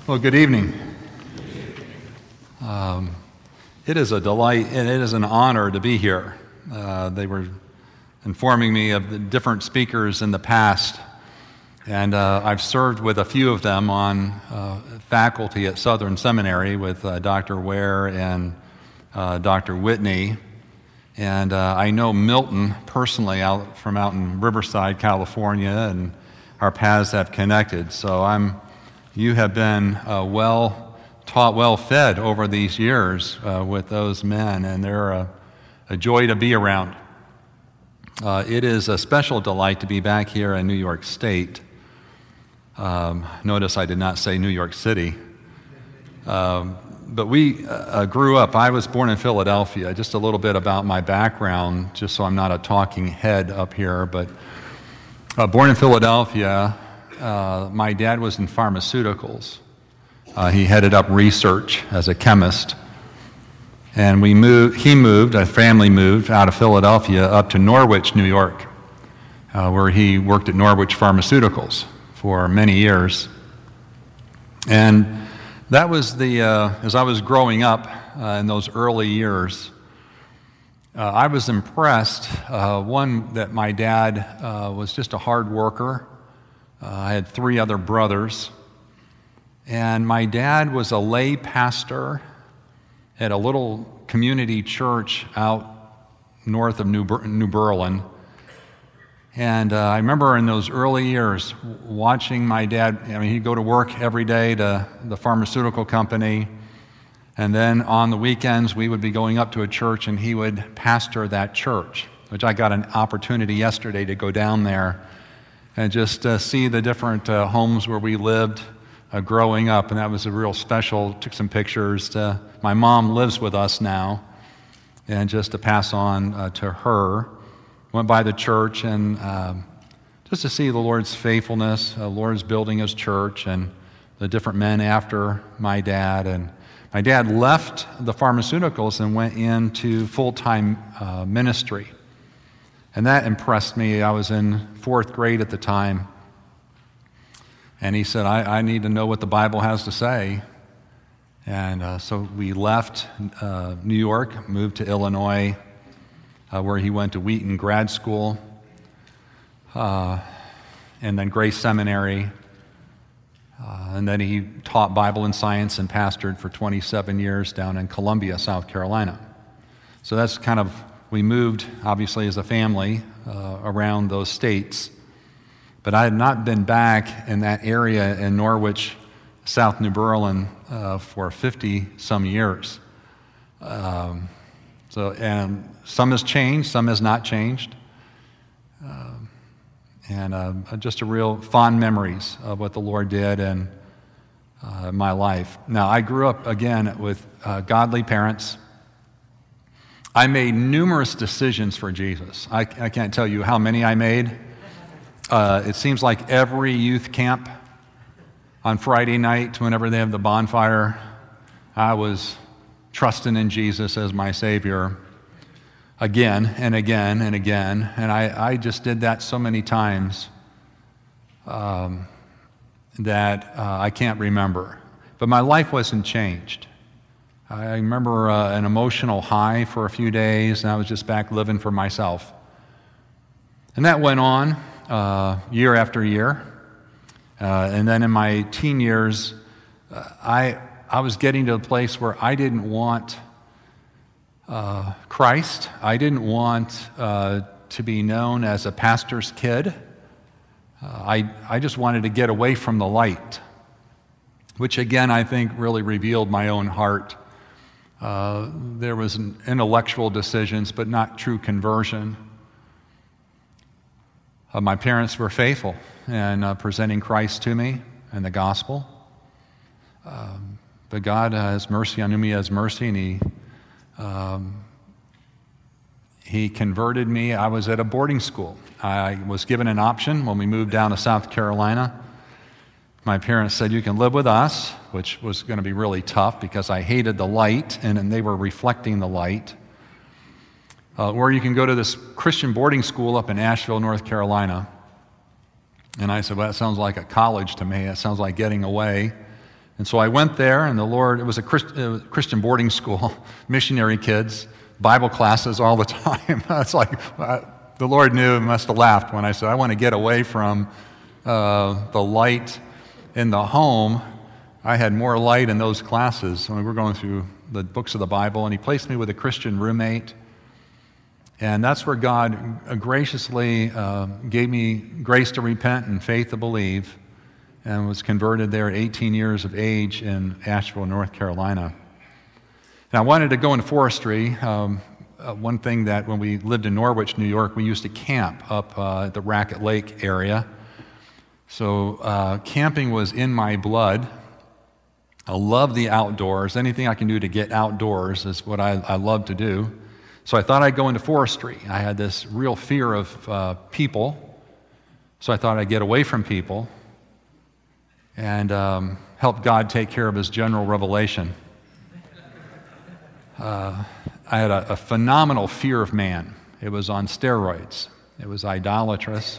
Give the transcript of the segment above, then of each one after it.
Well, good evening. It is a delight and it is an honor to be here. They were informing me of the different speakers in the past, and I've served with a few of them on faculty at Southern Seminary with Dr. Ware and Dr. Whitney. And I know Milton personally out in Riverside, California, and our paths have connected. So you have been well taught, well fed over these years with those men, and they're a joy to be around. It is a special delight to be back here in New York State. Notice I did not say New York City. But we grew up, I was born in Philadelphia. Just a little bit about my background, just so I'm not a talking head up here. But born in Philadelphia, my dad was in pharmaceuticals. He headed up research as a chemist. And our family moved out of Philadelphia up to Norwich, New York, where he worked at Norwich Pharmaceuticals for many years. And that was as I was growing up in those early years, I was impressed, that my dad was just a hard worker. I had 3 other brothers, and my dad was a lay pastor at a little community church out north of New Berlin. And I remember in those early years watching my dad. He'd go to work every day to the pharmaceutical company, and then on the weekends we would be going up to a church and he would pastor that church, which I got an opportunity yesterday to go down there and just see the different homes where we lived growing up, and that was a real special. Took some pictures. My mom lives with us now, and just to pass on to her. Went by the church, and just to see the Lord's faithfulness, the Lord's building His church, and the different men after my dad. And my dad left the pharmaceuticals and went into full-time ministry. And that impressed me. I was in 4th grade at the time. And he said, I need to know what the Bible has to say. And so we left New York, moved to Illinois, where he went to Wheaton Grad School, and then Grace Seminary. And then he taught Bible and science and pastored for 27 years down in Columbia, South Carolina. So that's we moved, obviously, as a family around those states. But I had not been back in that area in Norwich, South New Berlin, for 50-some years. And some has changed, some has not changed. Just a real fond memories of what the Lord did in my life. Now, I grew up, again, with godly parents. I made numerous decisions for Jesus. I can't tell you how many I made. It seems like every youth camp on Friday night, whenever they have the bonfire, I was trusting in Jesus as my Savior again and again and again. And I just did that so many times that I can't remember. But my life wasn't changed. I remember an emotional high for a few days, and I was just back living for myself. And that went on year after year. And then in my teen years, I was getting to a place where I didn't want Christ. I didn't want to be known as a pastor's kid. I just wanted to get away from the light, which again I think really revealed my own heart. There was intellectual decisions, but not true conversion. My parents were faithful in presenting Christ to me and the gospel. But God has mercy on whom He has mercy, and He converted me. I was at a boarding school. I was given an option when we moved down to South Carolina. My parents said, you can live with us, which was going to be really tough because I hated the light, and they were reflecting the light. Or you can go to this Christian boarding school up in Asheville, North Carolina. And I said, well, that sounds like a college to me. It sounds like getting away. And so I went there, and the Lord, it was a Christian boarding school, missionary kids, Bible classes all the time. It's like, the Lord knew and must have laughed when I said, I want to get away from the light in the home. I had more light in those classes when we were going through the books of the Bible, and He placed me with a Christian roommate. And that's where God graciously gave me grace to repent and faith to believe, and was converted there at 18 years of age in Asheville, North Carolina. And I wanted to go into forestry. One thing that when we lived in Norwich, New York, we used to camp up at the Racket Lake area. So camping was in my blood. I love the outdoors. Anything I can do to get outdoors is what I love to do. So I thought I'd go into forestry. I had this real fear of people, so I thought I'd get away from people and help God take care of His general revelation. I had a phenomenal fear of man. It was on steroids. It was idolatrous.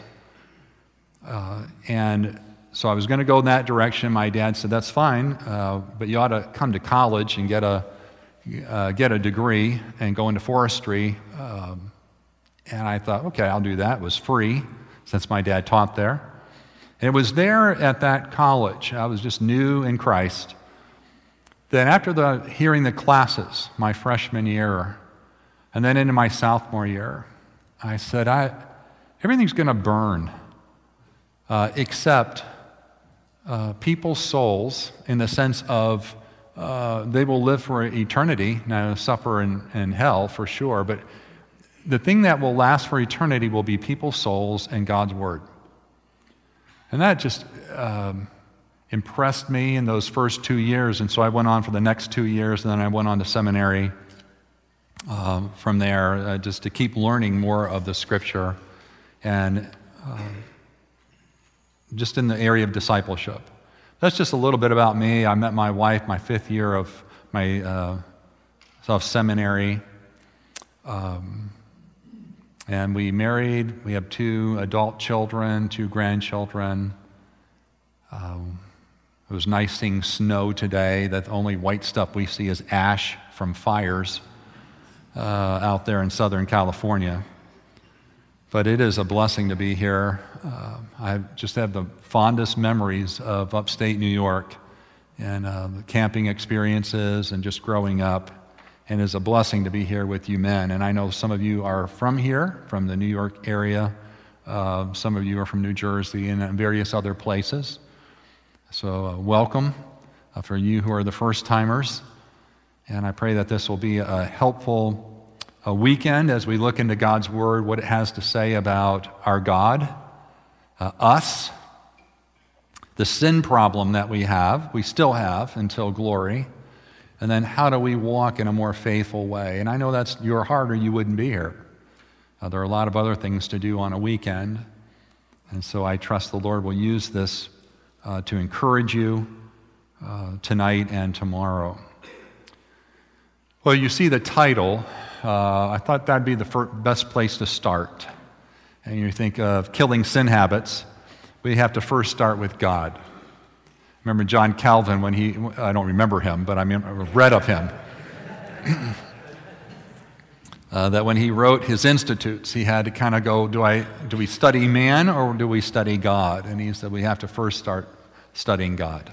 And so I was going to go in that direction. My dad said, that's fine, but you ought to come to college and get a degree and go into forestry. And I thought, okay, I'll do that. It was free since my dad taught there. And it was there at that college, I was just new in Christ, that after hearing the classes my freshman year and then into my sophomore year, I said, everything's going to burn except people's souls, in the sense of they will live for eternity, now suffer in hell for sure, but the thing that will last for eternity will be people's souls and God's Word. And that just impressed me in those first 2 years, and so I went on for the next 2 years, and then I went on to seminary from there just to keep learning more of the Scripture and just in the area of discipleship. That's just a little bit about me. I met my wife my 5th year of my seminary, and we married. We have 2 adult children, 2 grandchildren. It was nice seeing snow today. That the only white stuff we see is ash from fires out there in Southern California. But it is a blessing to be here. I just have the fondest memories of upstate New York and the camping experiences and just growing up. And it's a blessing to be here with you men. And I know some of you are from here, from the New York area. Some of you are from New Jersey and various other places. So welcome for you who are the first-timers. And I pray that this will be a helpful weekend as we look into God's Word, what it has to say about our God, us, the sin problem that we still have until glory, and then how do we walk in a more faithful way. And I know that's your heart or you wouldn't be here. There are a lot of other things to do on a weekend, and so I trust the Lord will use this to encourage you tonight and tomorrow. Well, you see the title. I thought that'd be the best place to start. And you think of killing sin habits, we have to first start with God. Remember John Calvin when I don't remember him, but I read of him, that when he wrote his Institutes, he had to kind of go, do we study man or do we study God? And he said we have to first start studying God.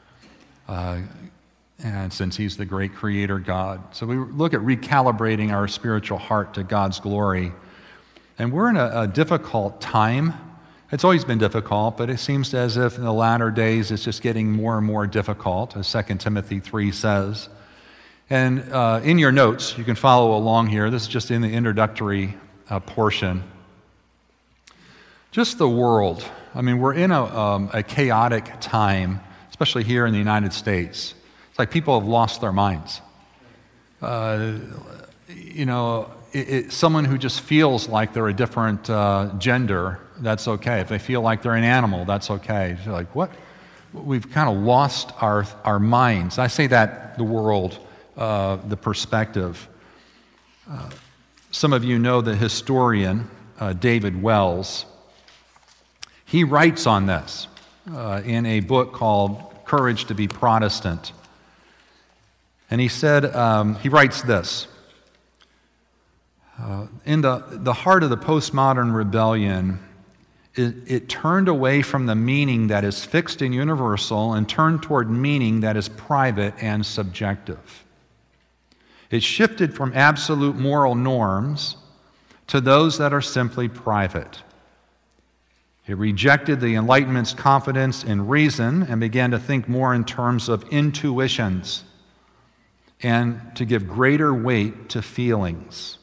And since He's the great creator God. So we look at recalibrating our spiritual heart to God's glory. And we're in a difficult time. It's always been difficult, but it seems as if in the latter days it's just getting more and more difficult, as 2 Timothy 3 says. And in your notes, you can follow along here. This is just in the introductory portion. Just the world. We're in a chaotic time, especially here in the United States. It's like people have lost their minds. Someone who just feels like they're a different gender, that's okay. If they feel like they're an animal, that's okay. You're like, what? We've kind of lost our minds. I say that, the world, the perspective. Some of you know the historian, David Wells. He writes on this in a book called Courage to be Protestant. And he said, he writes this, in the heart of the postmodern rebellion, it turned away from the meaning that is fixed and universal and turned toward meaning that is private and subjective. It shifted from absolute moral norms to those that are simply private. It rejected the Enlightenment's confidence in reason and began to think more in terms of intuitions and to give greater weight to feelings.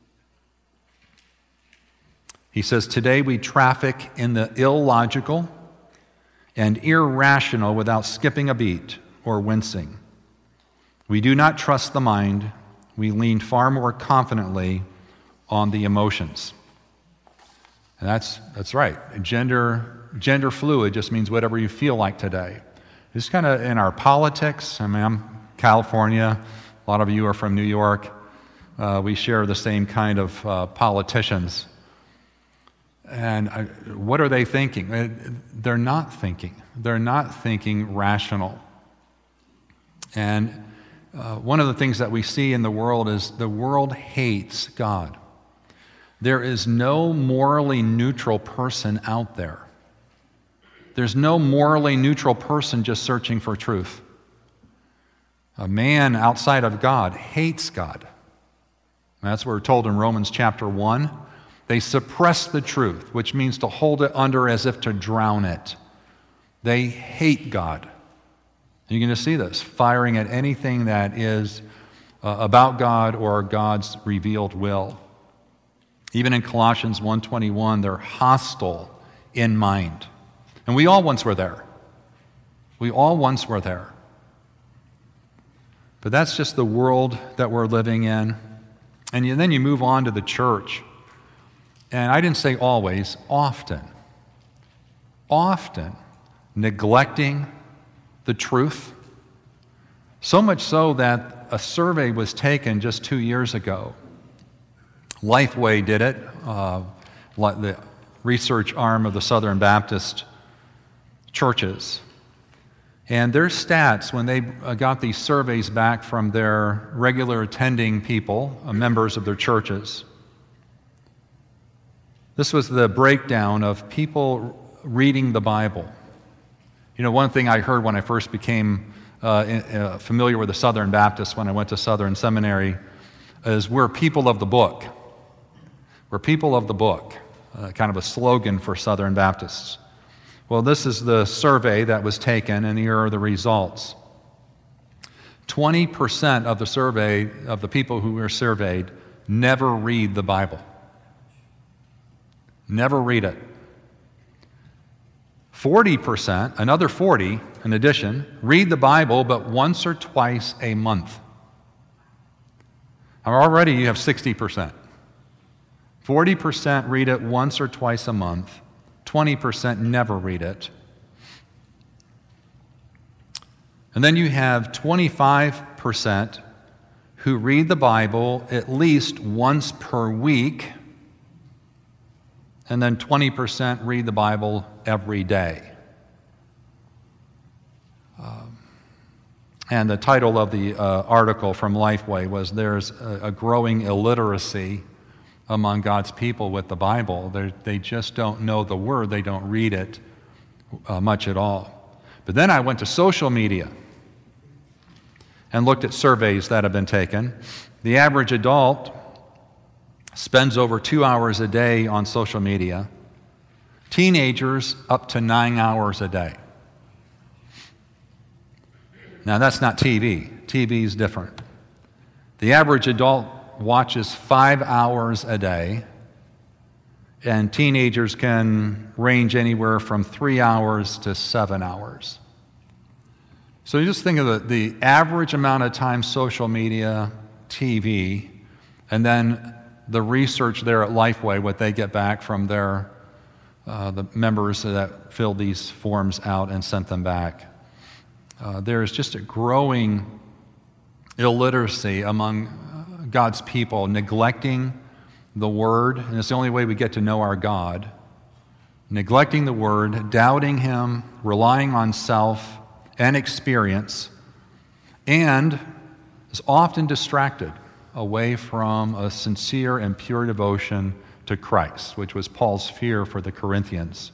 He says, today we traffic in the illogical and irrational without skipping a beat or wincing. We do not trust the mind. We lean far more confidently on the emotions. And that's right. Gender fluid just means whatever you feel like today. It's kind of in our politics. I mean, I'm California. A lot of you are from New York. We share the same kind of politicians. And what are they thinking? They're not thinking. They're not thinking rational. And one of the things that we see in the world is the world hates God. There is no morally neutral person out there. There's no morally neutral person just searching for truth. A man outside of God hates God. That's what we're told in Romans chapter 1. They suppress the truth, which means to hold it under as if to drown it. They hate God. You're going to see this, firing at anything that is about God or God's revealed will. Even in Colossians 1:21, they're hostile in mind. And we all once were there. We all once were there. But that's just the world that we're living in. And then you move on to the church. And I didn't say always, often neglecting the truth. So much so that a survey was taken just 2 years ago. Lifeway did it, the research arm of the Southern Baptist churches. And their stats, when they got these surveys back from their regular attending people, members of their churches, this was the breakdown of people reading the Bible. You know, one thing I heard when I first became familiar with the Southern Baptists when I went to Southern Seminary is we're people of the book. We're people of the book, kind of a slogan for Southern Baptists. Well, this is the survey that was taken, and here are the results. 20% of the survey, of the people who were surveyed, never read the Bible. Never read it. 40%, another 40 in addition, read the Bible but once or twice a month. Now already you have 60%. 40% read it once or twice a month. 20% never read it. And then you have 25% who read the Bible at least once per week. And then 20% read the Bible every day. And the title of the article from Lifeway was, "There's a growing illiteracy among God's people with the Bible. They just don't know the Word. They don't read it much at all." But then I went to social media and looked at surveys that have been taken. The average adult spends over 2 hours a day on social media. Teenagers, up to 9 hours a day. Now, that's not TV. TV is different. The average adult watches 5 hours a day, and teenagers can range anywhere from 3 hours to 7 hours. So you just think of the average amount of time social media, TV, and then the research there at Lifeway, what they get back from their the members that filled these forms out and sent them back. There's just a growing illiteracy among God's people, neglecting the Word, and it's the only way we get to know our God. Neglecting the Word, doubting Him, relying on self, and experience, and is often distracted away from a sincere and pure devotion to Christ, which was Paul's fear for the Corinthians.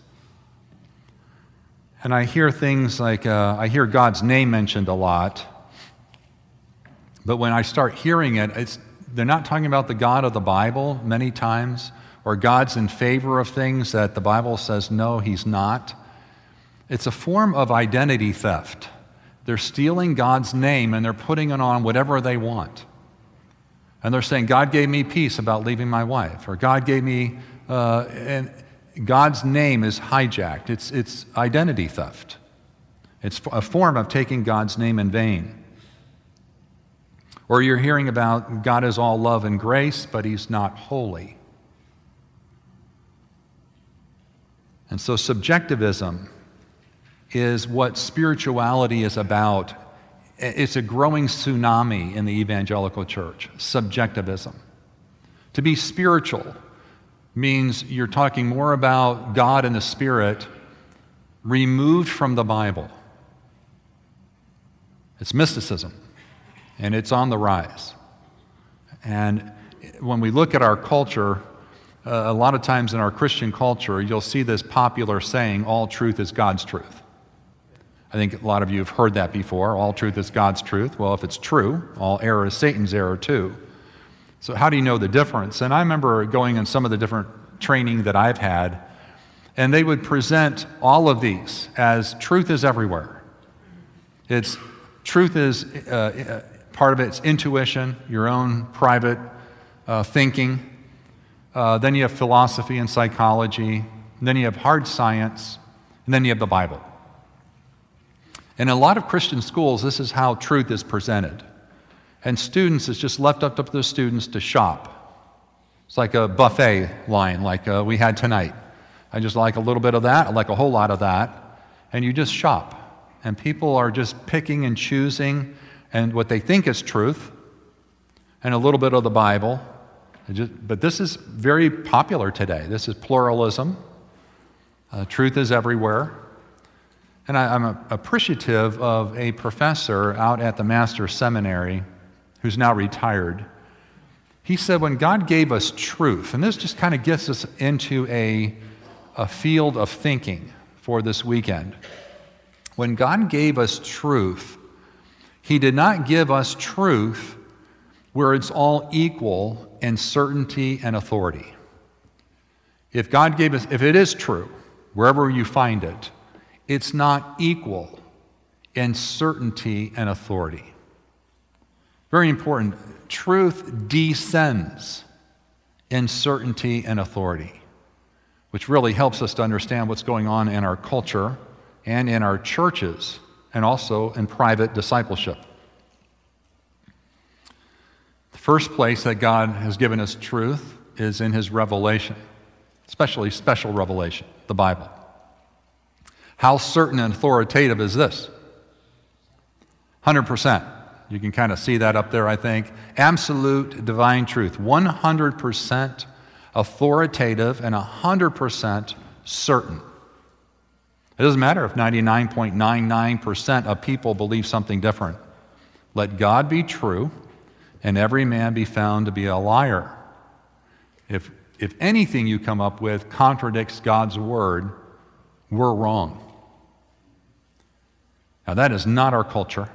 And I hear things like, I hear God's name mentioned a lot, but when I start hearing it, they're not talking about the God of the Bible many times, or God's in favor of things that the Bible says, no, he's not. It's a form of identity theft. They're stealing God's name and they're putting it on whatever they want. And they're saying, God gave me peace about leaving my wife, or God gave me, and God's name is hijacked. It's identity theft. It's a form of taking God's name in vain. Or you're hearing about God is all love and grace, but he's not holy. And so subjectivism is what spirituality is about. It's a growing tsunami in the evangelical church, subjectivism. To be spiritual means you're talking more about God and the Spirit removed from the Bible. It's mysticism, and it's on the rise. And when we look at our culture, a lot of times in our Christian culture, you'll see this popular saying, all truth is God's truth. I think a lot of you have heard that before. All truth is God's truth. Well, if it's true, all error is Satan's error too. So how do you know the difference? And I remember going in some of the different training that I've had, and they would present all of these as truth is everywhere. Truth is part of it's intuition, your own private thinking. Then you have philosophy and psychology. And then you have hard science. And then you have the Bible. In a lot of Christian schools, this is how truth is presented. And students, it's just left up to the students to shop. It's like a buffet line like we had tonight. I just like a little bit of that, I like a whole lot of that. And you just shop. And people are just picking and choosing and what they think is truth and a little bit of the Bible. But this is very popular today. This is pluralism. Truth is everywhere. And I'm appreciative of a professor out at the Master's Seminary who's now retired. He said when God gave us truth, and this just kind of gets us into a field of thinking for this weekend. When God gave us truth, he did not give us truth where it's all equal in certainty and authority. If God gave us, if it is true, wherever you find it, it's not equal in certainty and authority. Very important. Truth descends in certainty and authority, which really helps us to understand what's going on in our culture and in our churches and also in private discipleship. The first place that God has given us truth is in his revelation, especially special revelation, the Bible. How certain and authoritative is this? 100%. You can kind of see that up there, I think. Absolute divine truth. 100% authoritative and 100% certain. It doesn't matter if 99.99% of people believe something different. Let God be true and every man be found to be a liar. If anything you come up with contradicts God's word, we're wrong. Now, that is not our culture.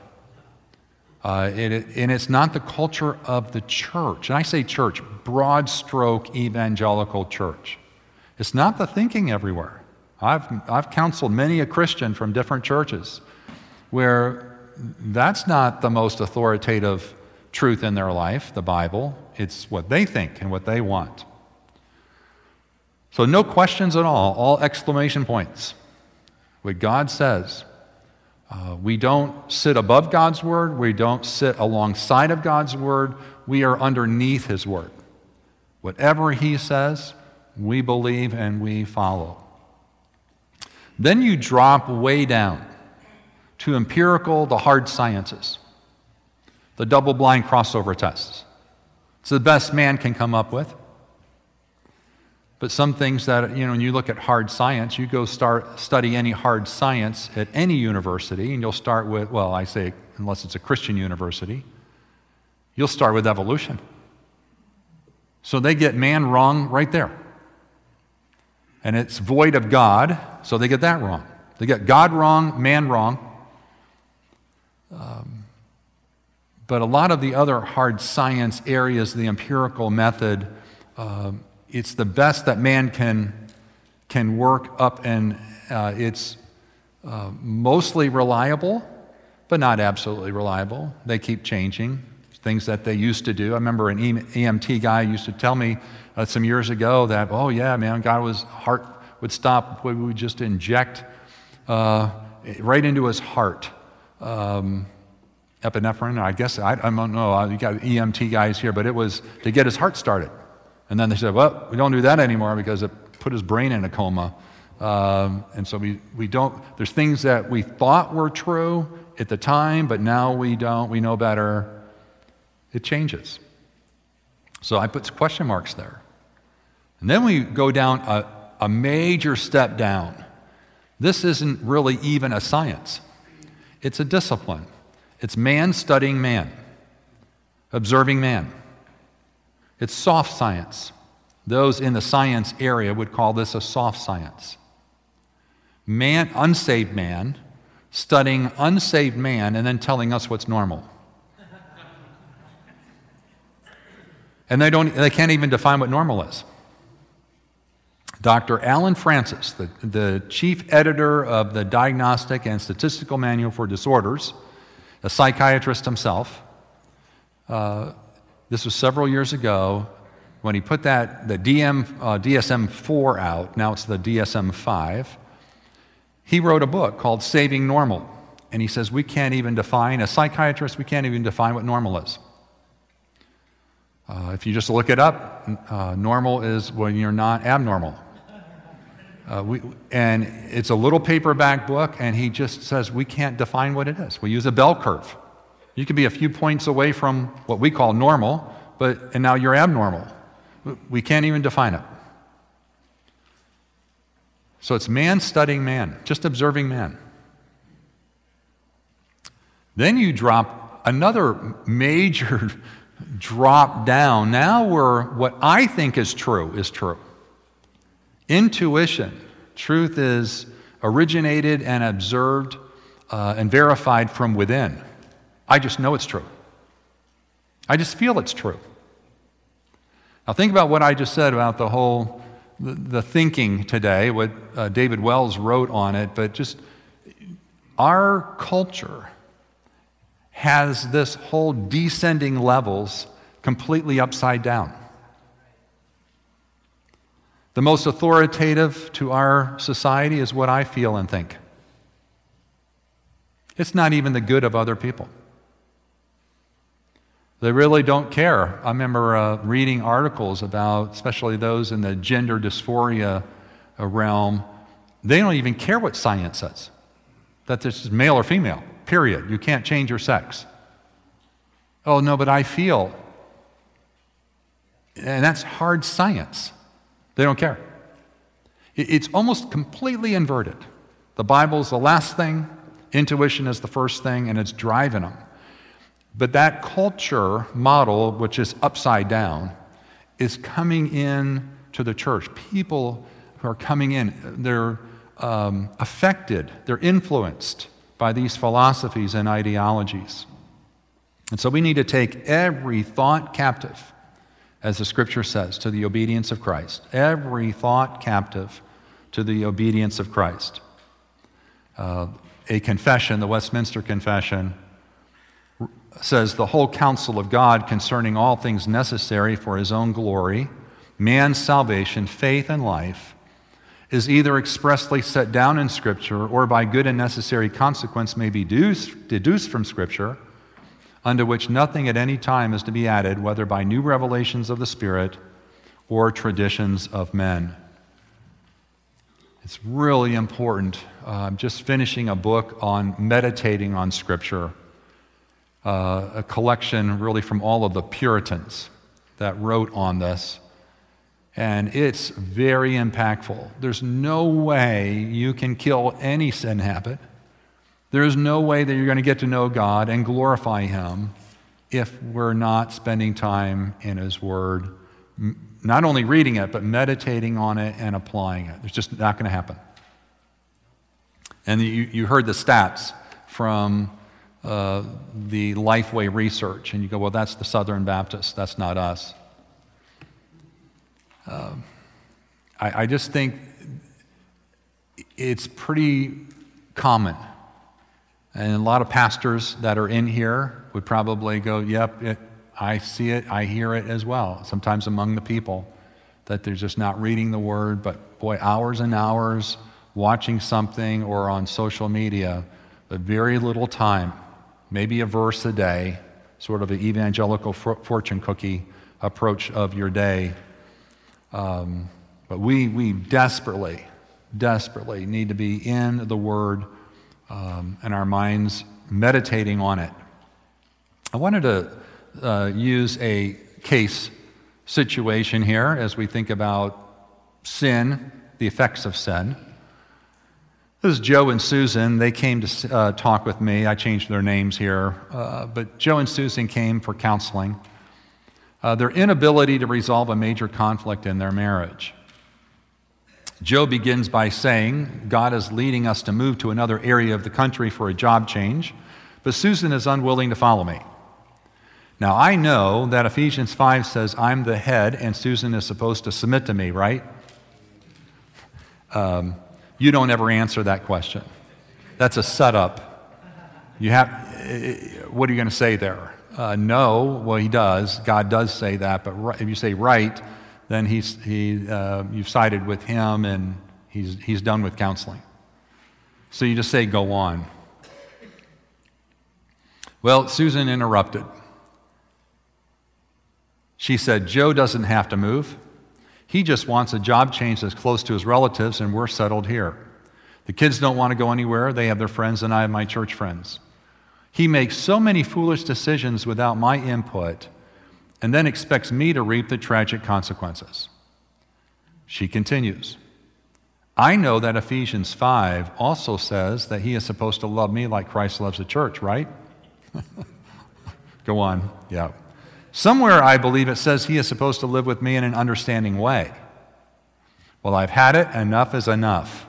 And it's not the culture of the church. And I say church, broad stroke evangelical church. It's not the thinking everywhere. I've counseled many a Christian from different churches where that's not the most authoritative truth in their life, the Bible. It's what they think and what they want. So no questions at all exclamation points. What God says. We don't sit above God's word. We don't sit alongside of God's word. We are underneath his word. Whatever he says, we believe and we follow. Then you drop way down to empirical, the hard sciences, the double-blind crossover tests. It's the best man can come up with. But some things that, when you look at hard science, you go study any hard science at any university, and you'll start with, well, I say, unless it's a Christian university, you'll start with evolution. So they get man wrong right there. And it's void of God, so they get that wrong. They get God wrong, man wrong. But a lot of the other hard science areas, the empirical method, it's the best that man can work up, and it's mostly reliable, but not absolutely reliable. They keep changing things that they used to do. I remember an EMT guy used to tell me some years ago that, oh yeah, man, God's heart would stop. We would just inject right into his heart epinephrine. I guess, I don't know, you got EMT guys here, but it was to get his heart started. And then they said, well, we don't do that anymore because it put his brain in a coma. And so we don't, there's things that we thought were true at the time, but now we don't, we know better. It changes. So I put question marks there. And then we go down a major step down. This isn't really even a science. It's a discipline. It's man studying man, observing man. It's soft science. Those in the science area would call this a soft science. Man, unsaved man, studying unsaved man and then telling us what's normal. And they can't even define what normal is. Dr. Alan Francis, the chief editor of the Diagnostic and Statistical Manual for Disorders, a psychiatrist himself, this was several years ago when he put the DSM-4 out. Now it's the DSM-5. He wrote a book called Saving Normal. And he says we can't even define, as psychiatrists, we can't even define what normal is. If you just look it up, normal is when you're not abnormal. And it's a little paperback book, and he just says we can't define what it is. We use a bell curve. You could be a few points away from what we call normal, and now you're abnormal. We can't even define it. So it's man studying man, just observing man. Then you drop another major drop down. Now what I think is true is true. Intuition. Truth is originated and observed and verified from within. I just know it's true. I just feel it's true. Now think about what I just said about the thinking today, what David Wells wrote on it, but just our culture has this whole descending levels completely upside down. The most authoritative to our society is what I feel and think. It's not even the good of other people. They really don't care. I remember reading articles about, especially those in the gender dysphoria realm, they don't even care what science says, that this is male or female, period. You can't change your sex. Oh, no, but I feel. And that's hard science. They don't care. It's almost completely inverted. The Bible's the last thing, intuition is the first thing, and it's driving them. But that culture model, which is upside down, is coming in to the church. People who are coming in, they're affected, they're influenced by these philosophies and ideologies. And so we need to take every thought captive, as the scripture says, to the obedience of Christ. Every thought captive to the obedience of Christ. A confession, the Westminster Confession, says the whole counsel of God concerning all things necessary for his own glory, man's salvation, faith, and life, is either expressly set down in Scripture or by good and necessary consequence may be deduced from Scripture, unto which nothing at any time is to be added, whether by new revelations of the Spirit or traditions of men. It's really important. I'm just finishing a book on meditating on Scripture, a collection really from all of the Puritans that wrote on this. And it's very impactful. There's no way you can kill any sin habit. There is no way that you're going to get to know God and glorify Him if we're not spending time in His Word, not only reading it, but meditating on it and applying it. It's just not going to happen. And you heard the stats from the Lifeway research, and you go, well, that's the Southern Baptists, that's not us. I just think it's pretty common. And a lot of pastors that are in here would probably go, yep, I see it, I hear it as well. Sometimes among the people that they're just not reading the Word, but boy, hours and hours watching something or on social media, but very little time, maybe a verse a day, sort of an evangelical fortune cookie approach of your day. But we desperately need to be in the Word and our minds meditating on it. I wanted to use a case situation here as we think about sin, the effects of sin. This is Joe and Susan. They came to talk with me. I changed their names here. But Joe and Susan came for counseling. Their inability to resolve a major conflict in their marriage. Joe begins by saying, God is leading us to move to another area of the country for a job change, but Susan is unwilling to follow me. Now, I know that Ephesians 5 says I'm the head and Susan is supposed to submit to me, right? You don't ever answer that question. That's a setup. What are you going to say there? No, well, he does. God does say that, but if you say right, then you've sided with him and he's done with counseling. So you just say, go on. Well, Susan interrupted. She said, Joe doesn't have to move. He just wants a job change that's close to his relatives, and we're settled here. The kids don't want to go anywhere. They have their friends, and I have my church friends. He makes so many foolish decisions without my input, and then expects me to reap the tragic consequences. She continues, I know that Ephesians 5 also says that he is supposed to love me like Christ loves the church, right? Go on, yeah. Somewhere I believe it says he is supposed to live with me in an understanding way. Well, I've had it. Enough is enough.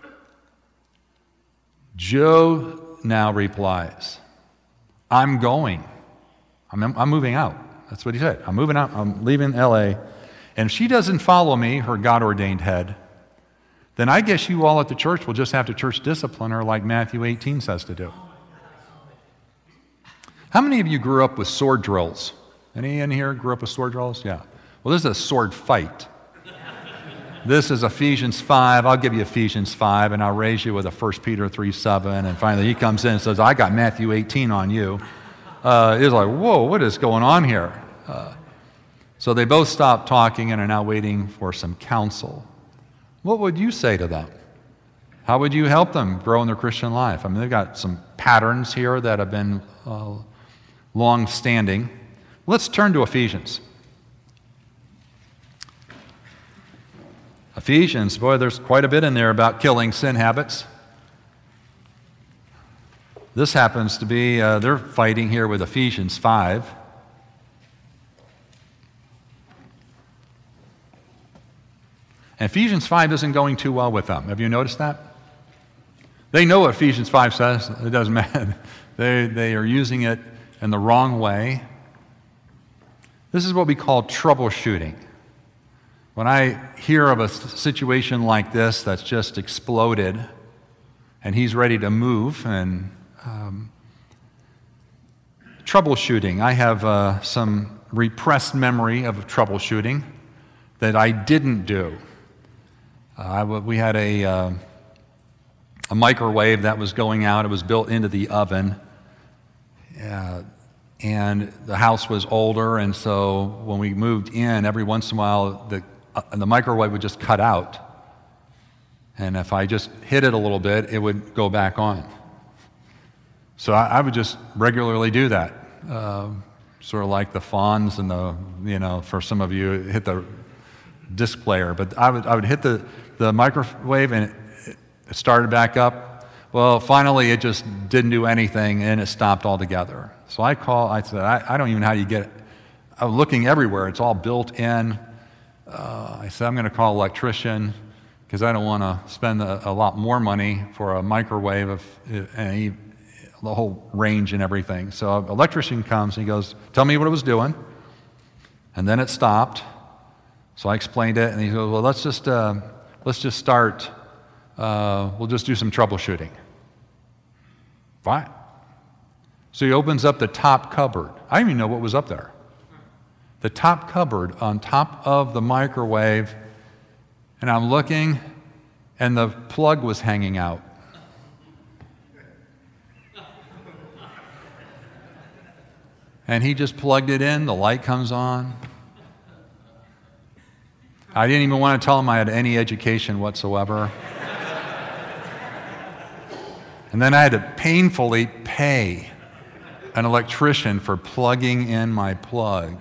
Joe now replies, I'm going. I'm moving out. That's what he said. I'm moving out. I'm leaving L.A. And if she doesn't follow me, her God-ordained head, then I guess you all at the church will just have to church discipline her like Matthew 18 says to do. How many of you grew up with sword drills? Any in here grew up with sword drills? Yeah. Well, this is a sword fight. This is Ephesians 5. I'll give you Ephesians 5, and I'll raise you with a 1 Peter 3:7. And finally, he comes in and says, I got Matthew 18 on you. It's like, whoa, what is going on here? So they both stop talking and are now waiting for some counsel. What would you say to them? How would you help them grow in their Christian life? I mean, they've got some patterns here that have been long-standing. Let's turn to Ephesians. Ephesians, boy, there's quite a bit in there about killing sin habits. This happens to be, they're fighting here with Ephesians 5. And Ephesians 5 isn't going too well with them. Have you noticed that? They know what Ephesians 5 says. It doesn't matter. They are using it in the wrong way. This is what we call troubleshooting. When I hear of a situation like this that's just exploded and he's ready to move and troubleshooting. I have some repressed memory of troubleshooting that I didn't do. We had a microwave that was going out. It was built into the oven. And the house was older, and so when we moved in, every once in a while, the microwave would just cut out. And if I just hit it a little bit, it would go back on. So I would just regularly do that. Sort of like the Fonz and for some of you, hit the disc player, but I would hit the microwave and it started back up. Well, finally it just didn't do anything and it stopped altogether. So I said, I don't even know how you get it. I'm looking everywhere. It's all built in. I said, I'm going to call an electrician because I don't want to spend a lot more money for a microwave and the whole range and everything. So an electrician comes and he goes, tell me what it was doing. And then it stopped. So I explained it and he goes, well, let's just start. We'll just do some troubleshooting. Fine. So he opens up the top cupboard. I didn't even know what was up there. The top cupboard on top of the microwave, and I'm looking, and the plug was hanging out. And he just plugged it in, the light comes on. I didn't even want to tell him I had any education whatsoever. And then I had to painfully pay an electrician for plugging in my plug.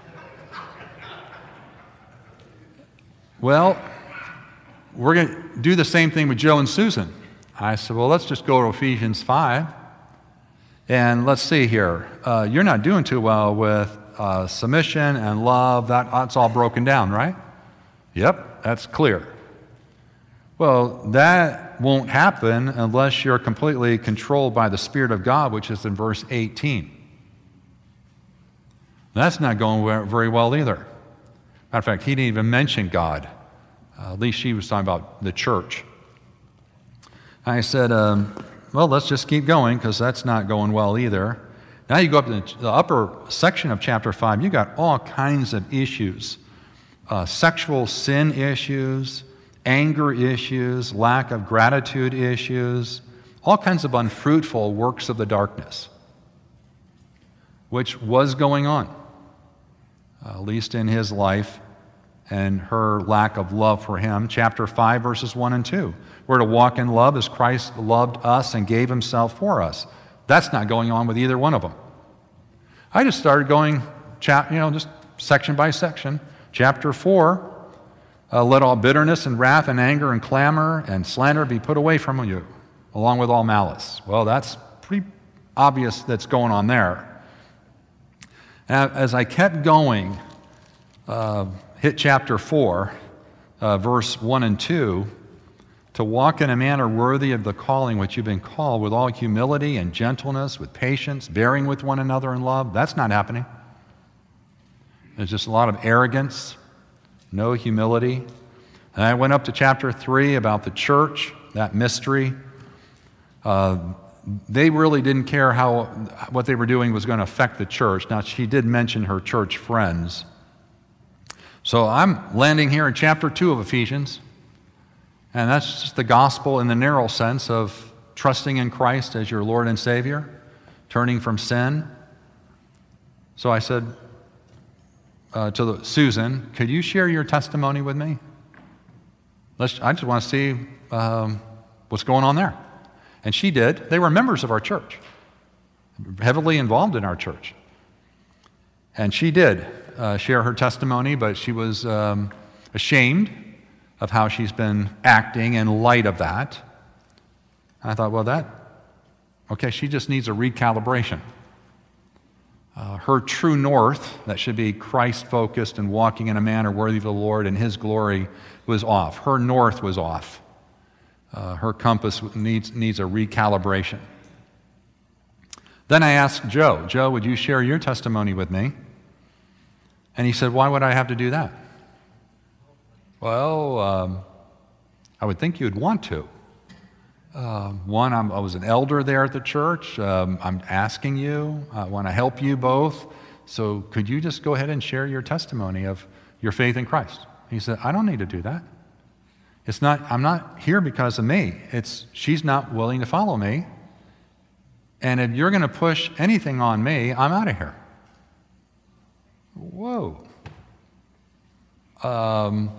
Well, we're going to do the same thing with Joe and Susan. I said, well, let's just go to Ephesians 5. And let's see here. You're not doing too well with submission and love. That's all broken down, right? Yep, that's clear. Well, that won't happen unless you're completely controlled by the Spirit of God, which is in verse 18. That's not going very well either. Matter of fact, he didn't even mention God. At least she was talking about the church. I said, well, let's just keep going because that's not going well either. Now you go up to the upper section of chapter 5, you got all kinds of issues. Sexual sin issues, anger issues, lack of gratitude issues, all kinds of unfruitful works of the darkness, which was going on, at least in his life and her lack of love for him. Chapter 5, verses 1 and 2. We're to walk in love as Christ loved us and gave himself for us. That's not going on with either one of them. I just started going, just section by section. Chapter 4, let all bitterness and wrath and anger and clamor and slander be put away from you, along with all malice. Well, that's pretty obvious that's going on there. And as I kept going, hit chapter 4, verse 1 and 2, to walk in a manner worthy of the calling which you've been called, with all humility and gentleness, with patience, bearing with one another in love. That's not happening. There's just a lot of arrogance, no humility. And I went up to chapter 3 about the church, that mystery. They really didn't care what they were doing was going to affect the church. Now, she did mention her church friends. So I'm landing here in chapter 2 of Ephesians, and that's just the gospel in the narrow sense of trusting in Christ as your Lord and Savior, turning from sin. So I said to Susan, could you share your testimony with me? I just want to see what's going on there. And she did. They were members of our church, heavily involved in our church. And she did share her testimony, but she was ashamed of how she's been acting in light of that. I thought, well, okay, she just needs a recalibration. Her true north, that should be Christ-focused and walking in a manner worthy of the Lord and His glory, was off. Her north was off. Her compass needs a recalibration. Then I asked Joe, would you share your testimony with me? And he said, why would I have to do that? Well, I would think you'd want to. One, I was an elder there at the church. I'm asking you. I want to help you both. So could you just go ahead and share your testimony of your faith in Christ? He said, I don't need to do that. I'm not here because of me. She's not willing to follow me. And if you're going to push anything on me, I'm out of here. Whoa. I'm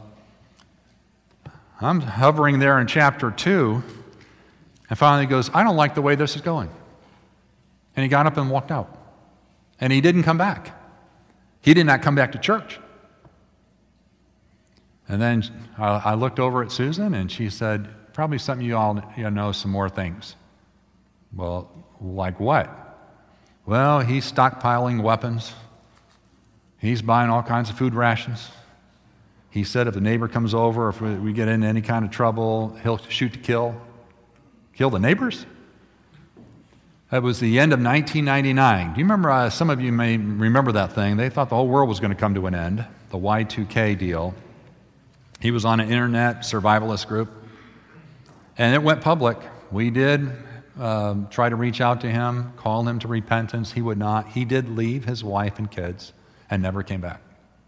hovering there in chapter 2, and finally he goes, I don't like the way this is going. And he got up and walked out. And he didn't come back. He did not come back to church. And then I looked over at Susan, and she said, probably something you all know some more things. Well, like what? Well, he's stockpiling weapons. He's buying all kinds of food rations. He said if the neighbor comes over, if we get into any kind of trouble, he'll shoot to kill. Kill the neighbors? That was the end of 1999. Do you remember, some of you may remember that thing. They thought the whole world was going to come to an end, the Y2K deal. He was on an internet survivalist group, and it went public. We did try to reach out to him, call him to repentance. He would not. He did leave his wife and kids and never came back.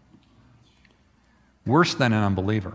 Worse than an unbeliever.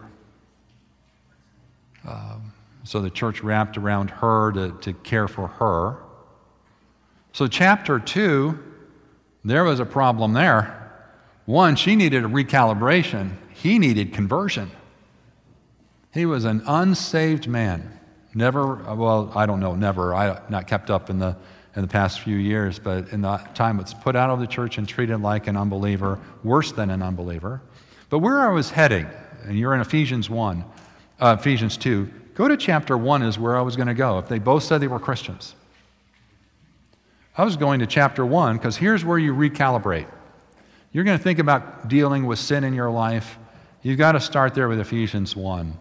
So the church wrapped around her to care for her. So chapter 2, there was a problem there. One, she needed a recalibration. He needed conversion. He was an unsaved man. Never, well, I don't know, never. I not kept up in the past few years, but in the time it's put out of the church and treated like an unbeliever, worse than an unbeliever. But where I was heading, and you're in Ephesians 2, go to chapter 1 is where I was going to go. If they both said they were Christians. I was going to chapter 1 because here's where you recalibrate. You're going to think about dealing with sin in your life. You've got to start there with Ephesians 1.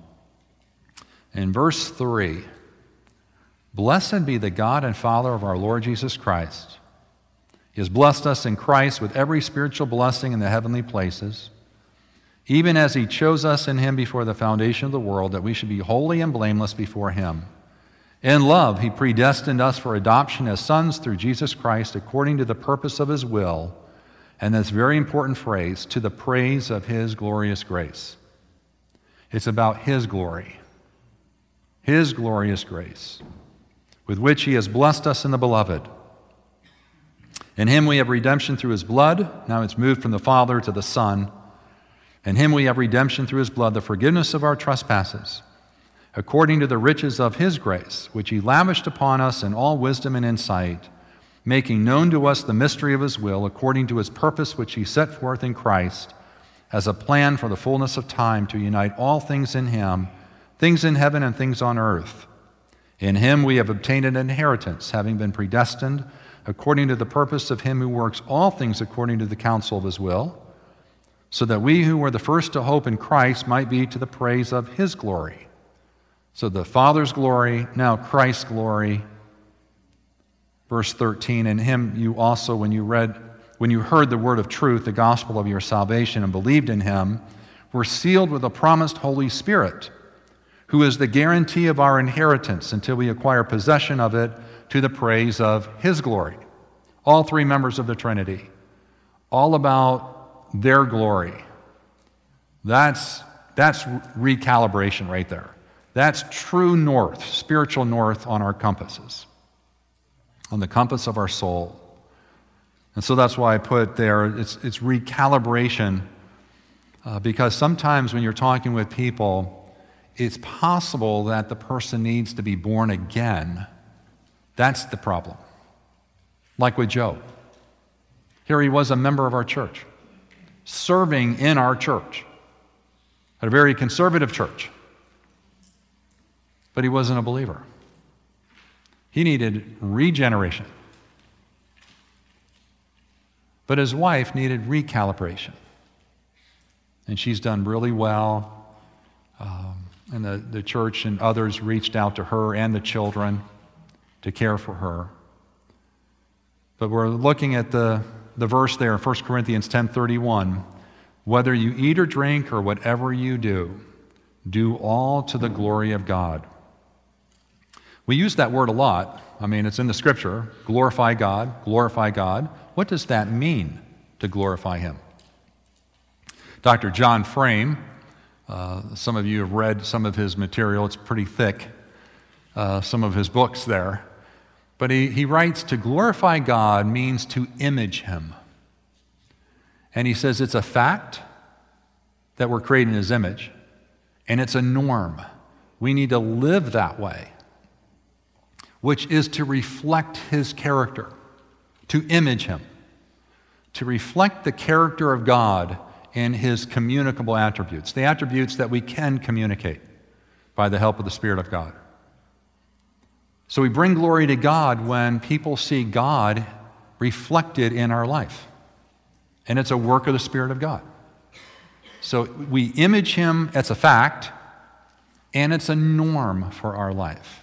In verse 3, blessed be the God and Father of our Lord Jesus Christ. He has blessed us in Christ with every spiritual blessing in the heavenly places, even as he chose us in him before the foundation of the world, that we should be holy and blameless before him. In love, he predestined us for adoption as sons through Jesus Christ, according to the purpose of his will, and this very important phrase, to the praise of his glorious grace. It's about his glory, his glorious grace, with which he has blessed us in the beloved. In him we have redemption through his blood. Now it's moved from the Father to the Son. In him we have redemption through his blood, the forgiveness of our trespasses, according to the riches of his grace, which he lavished upon us in all wisdom and insight, making known to us the mystery of his will, according to his purpose which he set forth in Christ, as a plan for the fullness of time to unite all things in him, things in heaven and things on earth. In him we have obtained an inheritance, having been predestined according to the purpose of him who works all things according to the counsel of his will, so that we who were the first to hope in Christ might be to the praise of his glory. So the Father's glory, now Christ's glory. Verse 13, in him you also, when you heard the word of truth, the gospel of your salvation, and believed in him, were sealed with the promised Holy Spirit, who is the guarantee of our inheritance until we acquire possession of it to the praise of his glory. All three members of the Trinity, all about their glory. That's recalibration right there. That's true north, spiritual north on our compasses, on the compass of our soul. And so that's why I put there, it's recalibration, because sometimes when you're talking with people, it's possible that the person needs to be born again. That's the problem. Like with Joe. Here he was a member of our church, serving in our church, at a very conservative church. But he wasn't a believer. He needed regeneration. But his wife needed recalibration. And she's done really well. And the church and others reached out to her and the children to care for her. But we're looking at the verse there in 1 Corinthians 10:31. Whether you eat or drink or whatever you do all to the glory of God. We use that word a lot. I mean, it's in the scripture. Glorify God, glorify God. What does that mean, to glorify him? Dr. John Frame, some of you have read some of his material. It's pretty thick, some of his books there. But he writes, to glorify God means to image him. And he says it's a fact that we're created in his image, and it's a norm. We need to live that way, which is to reflect his character, to image him. To reflect the character of God in his communicable attributes, the attributes that we can communicate by the help of the Spirit of God. So we bring glory to God when people see God reflected in our life. And it's a work of the Spirit of God. So we image him as a fact, and it's a norm for our life.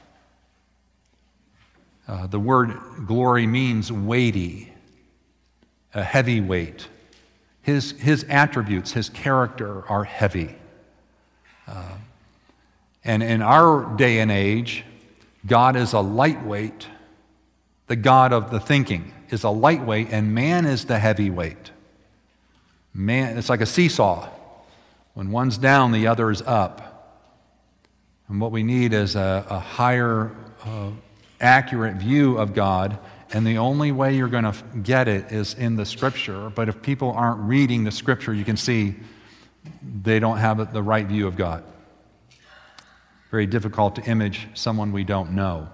The word glory means weighty, a heavy weight. His attributes, his character are heavy. And in our day and age, God is a lightweight. The God of the thinking is a lightweight, and man is the heavyweight. Man, it's like a seesaw. When one's down, the other is up. And what we need is a higher, accurate view of God, and the only way you're going to get it is in the Scripture. But if people aren't reading the Scripture, you can see they don't have the right view of God. Very difficult to image someone we don't know.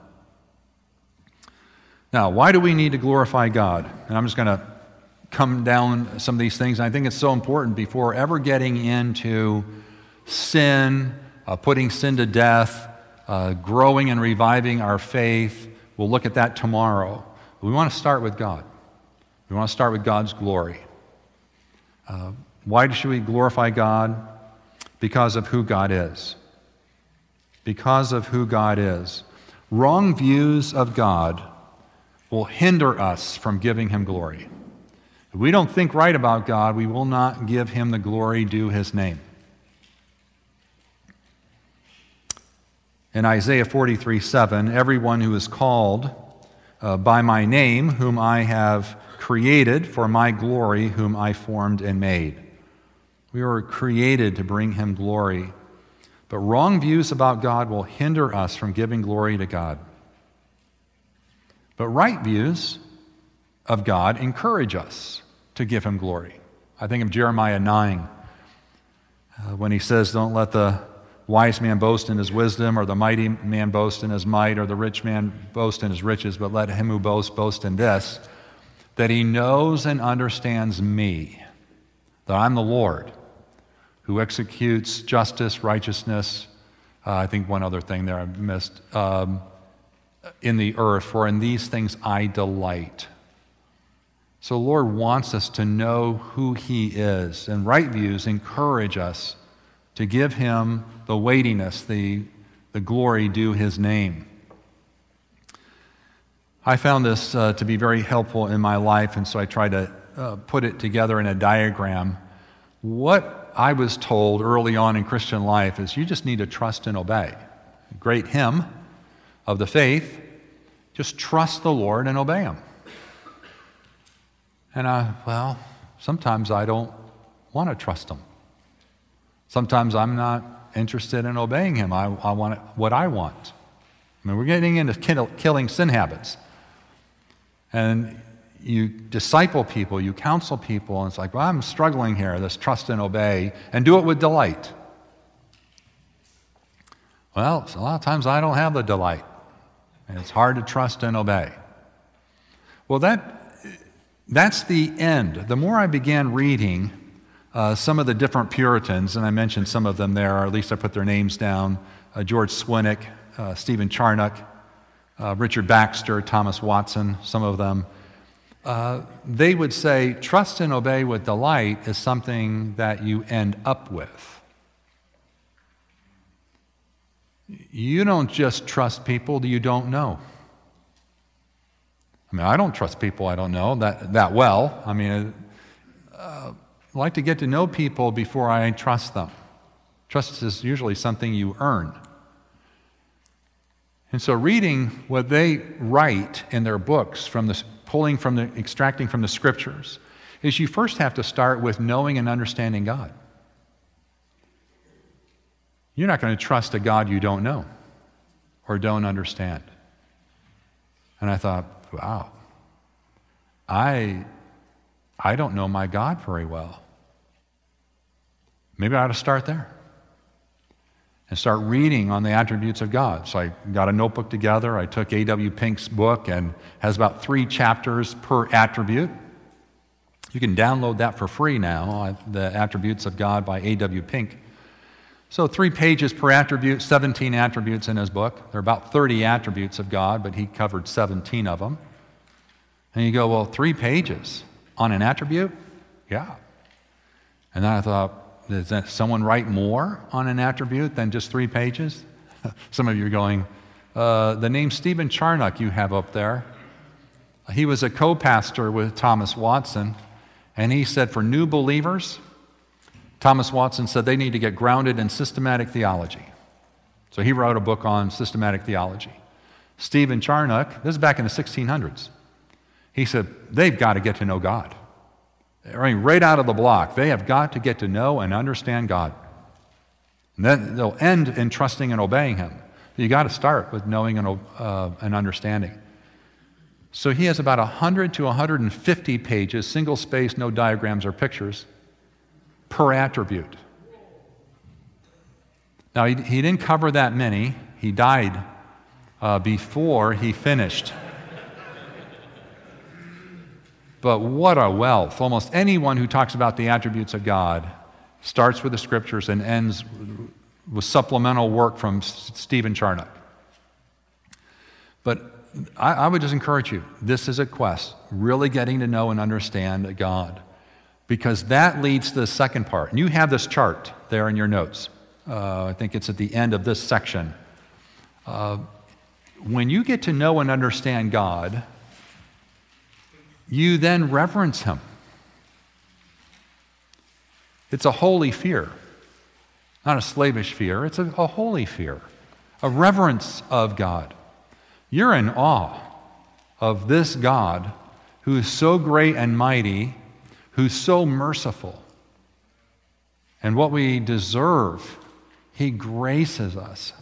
Now, why do we need to glorify God? And I'm just going to come down some of these things. And I think it's so important before ever getting into sin, putting sin to death, growing and reviving our faith. We'll look at that tomorrow. We want to start with God. We want to start with God's glory. Why should we glorify God? Because of who God is. Because of who God is. Wrong views of God will hinder us from giving him glory. If we don't think right about God, we will not give him the glory due his name. In Isaiah 43:7, everyone who is called by my name, whom I have created for my glory, whom I formed and made. We were created to bring him glory. But wrong views about God will hinder us from giving glory to God. But right views of God encourage us to give him glory. I think of Jeremiah 9, when he says, don't let the wise man boast in his wisdom, or the mighty man boast in his might, or the rich man boast in his riches, but let him who boasts boast in this, that he knows and understands me, that I'm the Lord, who executes justice, righteousness, I think one other thing there I missed, in the earth, for in these things I delight. So the Lord wants us to know who he is, and right views encourage us to give him the weightiness, the glory due his name. I found this to be very helpful in my life, and so I tried to put it together in a diagram. What I was told early on in Christian life is you just need to trust and obey. A great hymn of the faith, just trust the Lord and obey him. And sometimes I don't want to trust him. Sometimes I'm not interested in obeying him. I want what I want. I mean, we're getting into killing sin habits. And you disciple people, you counsel people, and it's like, well, I'm struggling here, this trust and obey, and do it with delight. Well, a lot of times I don't have the delight, and it's hard to trust and obey. Well, that's the end. The more I began reading some of the different Puritans, and I mentioned some of them there, or at least I put their names down, George Swinnock, Stephen Charnock, Richard Baxter, Thomas Watson, some of them, they would say trust and obey with delight is something that you end up with. You don't just trust people you don't know. I mean, I don't trust people I don't know that well. I mean, I like to get to know people before I trust them. Trust is usually something you earn. And so reading what they write in their books, extracting from the Scriptures, is you first have to start with knowing and understanding God. You're not going to trust a God you don't know or don't understand. And I thought, wow, I don't know my God very well. Maybe I ought to start there and start reading on the attributes of God. So I got a notebook together. I took A.W. Pink's book, and has about 3 chapters per attribute. You can download that for free now, The Attributes of God by A.W. Pink. So 3 pages per attribute, 17 attributes in his book. There are about 30 attributes of God, but he covered 17 of them. And you go, well, 3 pages on an attribute? Yeah. And then I thought, does someone write more on an attribute than just 3 pages? Some of you are going, the name Stephen Charnock you have up there, he was a co-pastor with Thomas Watson, and he said for new believers, Thomas Watson said they need to get grounded in systematic theology. So he wrote a book on systematic theology. Stephen Charnock, this is back in the 1600s, he said they've got to get to know God. I mean, right out of the block, they have got to get to know and understand God. And then they'll end in trusting and obeying Him. But you got to start with knowing and understanding. So he has about 100 to 150 pages, single space, no diagrams or pictures, per attribute. Now, he didn't cover that many. He died before he finished. But what a wealth. Almost anyone who talks about the attributes of God starts with the Scriptures and ends with supplemental work from Stephen Charnock. But I would just encourage you, this is a quest, really getting to know and understand God. Because that leads to the second part. And you have this chart there in your notes. I think it's at the end of this section. When you get to know and understand God, you then reverence Him. It's a holy fear, not a slavish fear. It's a holy fear, a reverence of God. You're in awe of this God who is so great and mighty, who's so merciful. And what we deserve, He graces us.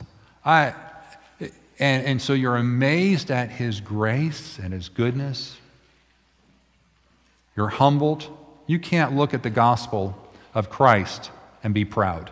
And so you're amazed at His grace and His goodness. You're humbled. You can't look at the gospel of Christ and be proud.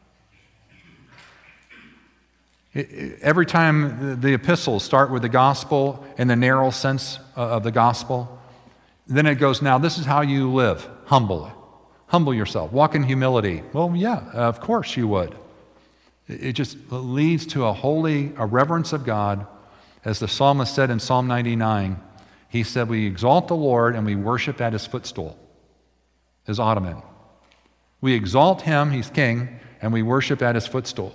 Every time the epistles start with the gospel in the narrow sense of the gospel, then it goes, now this is how you live. Humble yourself. Walk in humility. Well, yeah, of course you would. It just leads to a reverence of God. As the psalmist said in Psalm 99, he said, we exalt the Lord and we worship at His footstool, His ottoman. We exalt Him, He's king, and we worship at His footstool.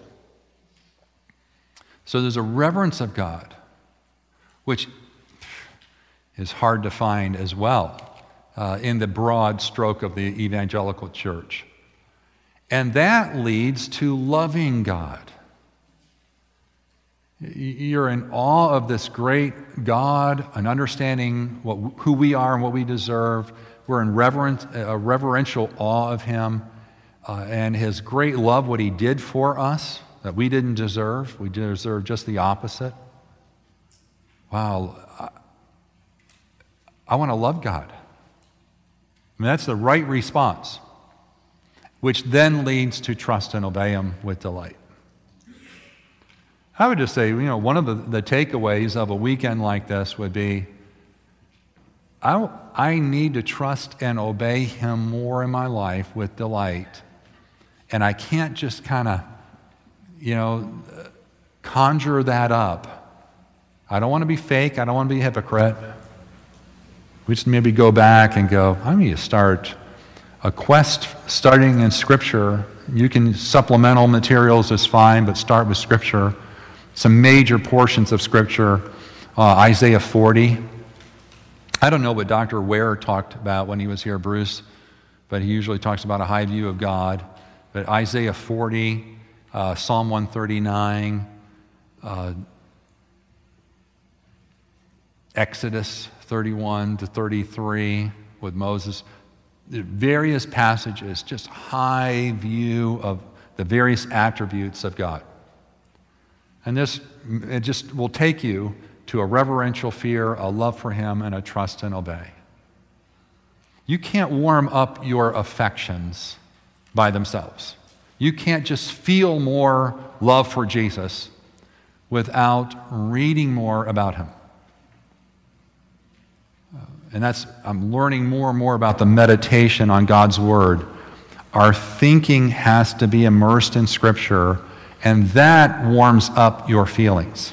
So there's a reverence of God, which is hard to find as well in the broad stroke of the evangelical church. And that leads to loving God. You're in awe of this great God and understanding who we are and what we deserve. We're in reverential awe of Him and His great love, what He did for us that we didn't deserve. We deserve just the opposite. Wow. I want to love God. I mean, that's the right response, which then leads to trust and obey Him with delight. I would just say, one of the takeaways of a weekend like this would be, I need to trust and obey Him more in my life with delight. And I can't just kind of, conjure that up. I don't want to be fake. I don't want to be a hypocrite. We just maybe go back and go, I need to start a quest starting in Scripture. You can, supplemental materials is fine, but start with Scripture. Some major portions of Scripture, Isaiah 40. I don't know what Dr. Ware talked about when he was here, Bruce, but he usually talks about a high view of God. But Isaiah 40, Psalm 139, Exodus 31 to 33 with Moses. Various passages, just high view of the various attributes of God. And it just will take you to a reverential fear, a love for Him, and a trust and obey. You can't warm up your affections by themselves. You can't just feel more love for Jesus without reading more about Him. and I'm learning more and more about the meditation on God's Word. Our thinking has to be immersed in Scripture, and that warms up your feelings.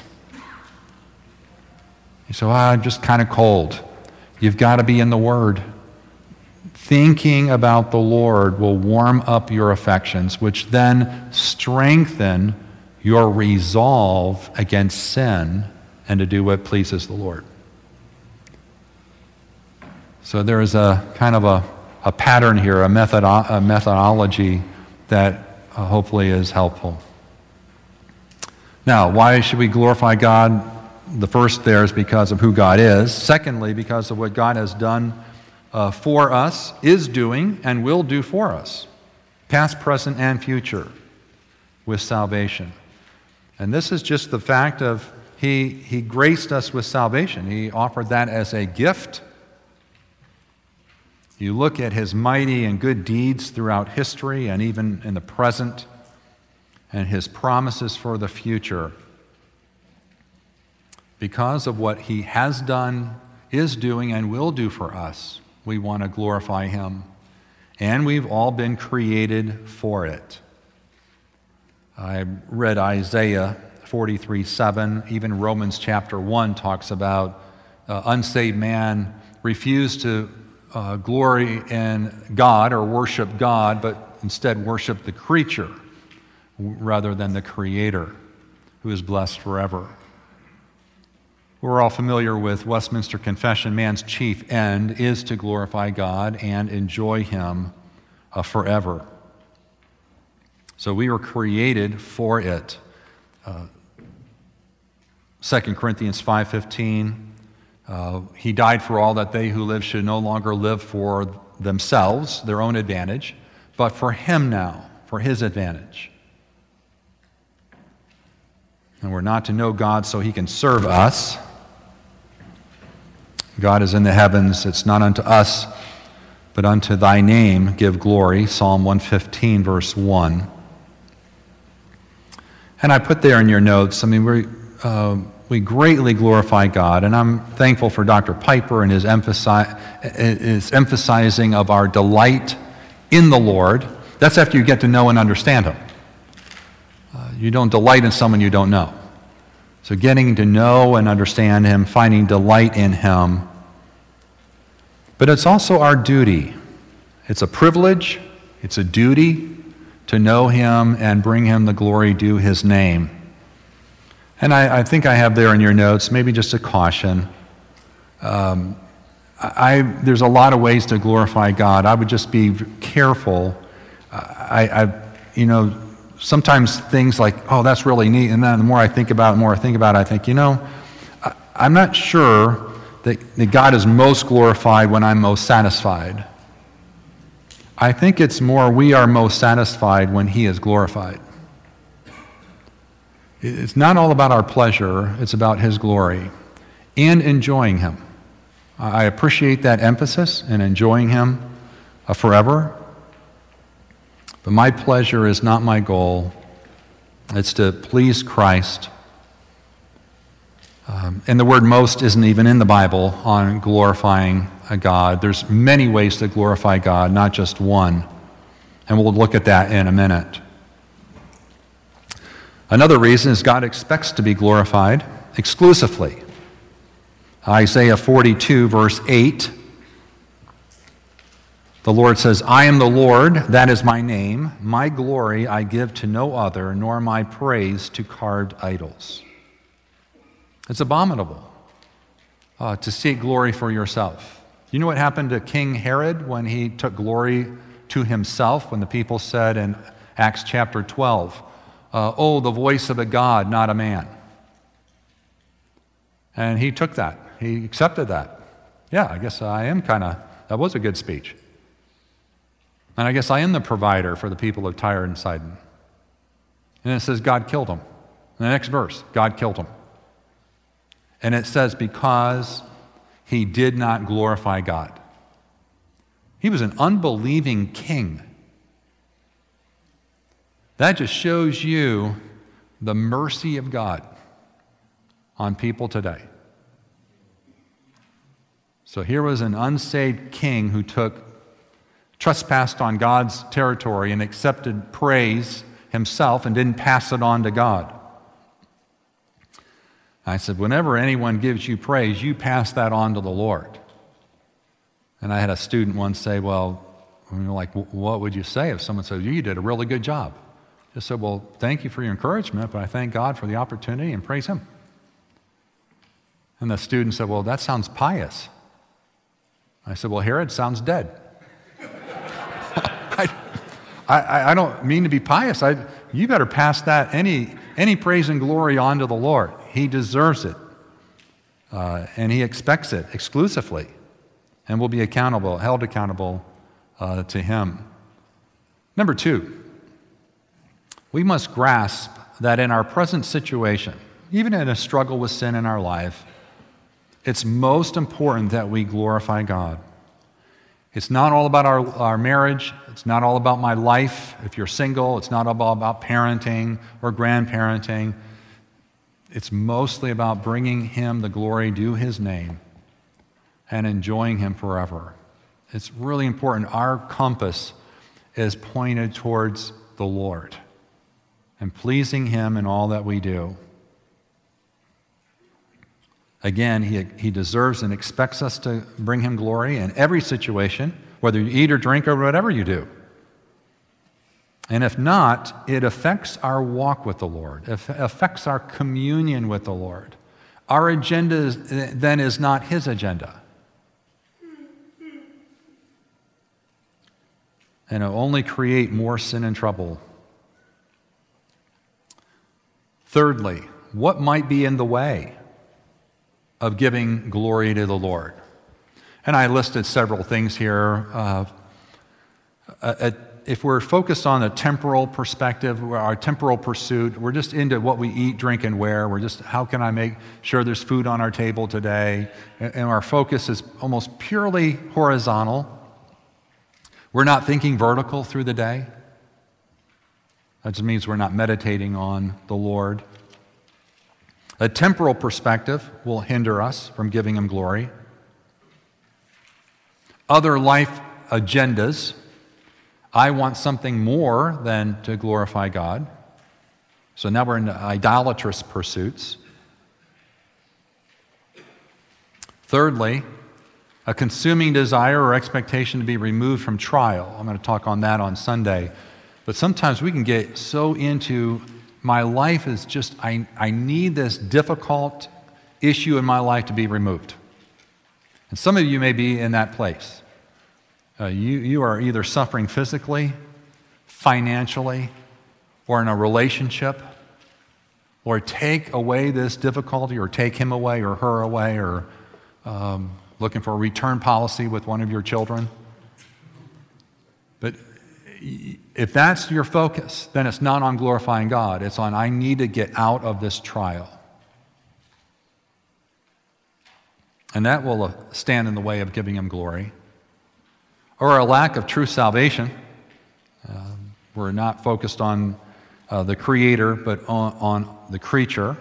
You say, I'm just kind of cold. You've got to be in the Word. Thinking about the Lord will warm up your affections, which then strengthen your resolve against sin and to do what pleases the Lord. So there is a kind of a pattern here, a methodology that hopefully is helpful. Now, why should we glorify God? The first there is because of who God is. Secondly, because of what God has done for us, is doing, and will do for us, past, present, and future, with salvation. And this is just the fact of He graced us with salvation. He offered that as a gift. You look at His mighty and good deeds throughout history and even in the present, and His promises for the future. Because of what He has done, is doing, and will do for us, we want to glorify Him. And we've all been created for it. I read Isaiah 43:7. Even Romans chapter 1 talks about unsaved man refused to glory in God or worship God, but instead worship the creature rather than the Creator, who is blessed forever. We're all familiar with Westminster Confession. Man's chief end is to glorify God and enjoy Him forever. So we were created for it. 2 Corinthians 5:15, He died for all, that they who live should no longer live for themselves, their own advantage, but for Him now, for His advantage. And we're not to know God so He can serve us. God is in the heavens. It's not unto us, but unto Thy name give glory. Psalm 115, verse 1. And I put there in your notes, we greatly glorify God, and I'm thankful for Dr. Piper and his emphasizing of our delight in the Lord. That's after you get to know and understand Him. You don't delight in someone you don't know. So getting to know and understand Him, finding delight in Him. But it's also our duty. It's a privilege, it's a duty to know Him and bring Him the glory due His name. And I think I have there in your notes, maybe just a caution. There's a lot of ways to glorify God. I would just be careful. Sometimes things like, that's really neat, and then the more I think about it, I think, I'm not sure that God is most glorified when I'm most satisfied. I think it's more we are most satisfied when He is glorified. It's not all about our pleasure, it's about His glory and enjoying Him. I appreciate that emphasis in enjoying Him forever. But my pleasure is not my goal. It's to please Christ. And the word most isn't even in the Bible on glorifying a God. There's many ways to glorify God, not just one. And we'll look at that in a minute. Another reason is God expects to be glorified exclusively. Isaiah 42, verse 8. The Lord says, I am the Lord, that is my name. My glory I give to no other, nor my praise to carved idols. It's abominable to seek glory for yourself. You know what happened to King Herod when he took glory to himself, when the people said in Acts chapter 12, the voice of a God, not a man. And he took that. He accepted that. Yeah, I guess I am that was a good speech. And I guess I am the provider for the people of Tyre and Sidon. And it says God killed him. In the next verse, God killed him. And it says because he did not glorify God. He was an unbelieving king. That just shows you the mercy of God on people today. So here was an unsaved king who trespassed on God's territory and accepted praise himself and didn't pass it on to God. I said, whenever anyone gives you praise, you pass that on to the Lord. And I had a student once say, well, what would you say if someone said, you did a really good job? I said, well, thank you for your encouragement, but I thank God for the opportunity and praise Him. And the student said, well, that sounds pious. I said, well, Herod sounds dead. I don't mean to be pious. You better pass that, any praise and glory on to the Lord. He deserves it. And He expects it exclusively. And will be held accountable to Him. Number 2, we must grasp that in our present situation, even in a struggle with sin in our life, it's most important that we glorify God. It's not all about our marriage. It's not all about my life. If you're single, it's not all about parenting or grandparenting. It's mostly about bringing Him the glory due His name and enjoying Him forever. It's really important. Our compass is pointed towards the Lord and pleasing Him in all that we do. Again, he deserves and expects us to bring Him glory in every situation, whether you eat or drink or whatever you do. And if not, it affects our walk with the Lord. It affects our communion with the Lord. Our agenda then is not His agenda. And it'll only create more sin and trouble. Thirdly, what might be in the way of giving glory to the Lord? And I listed several things here. If we're focused on a temporal perspective, our temporal pursuit, we're just into what we eat, drink, and wear. We're just, how can I make sure there's food on our table today? And our focus is almost purely horizontal. We're not thinking vertical through the day. That just means we're not meditating on the Lord. A temporal perspective will hinder us from giving Him glory. Other life agendas. I want something more than to glorify God. So now we're in idolatrous pursuits. Thirdly, a consuming desire or expectation to be removed from trial. I'm going to talk on that on Sunday. But sometimes we can get so into my life is just, I need this difficult issue in my life to be removed. And some of you may be in that place. You are either suffering physically, financially, or in a relationship. Lord, take away this difficulty, or take him away or her away, or looking for a return policy with one of your children. But if that's your focus, then it's not on glorifying God. It's on, I need to get out of this trial. And that will stand in the way of giving him glory. Or a lack of true salvation. We're not focused on the Creator, but on the creature.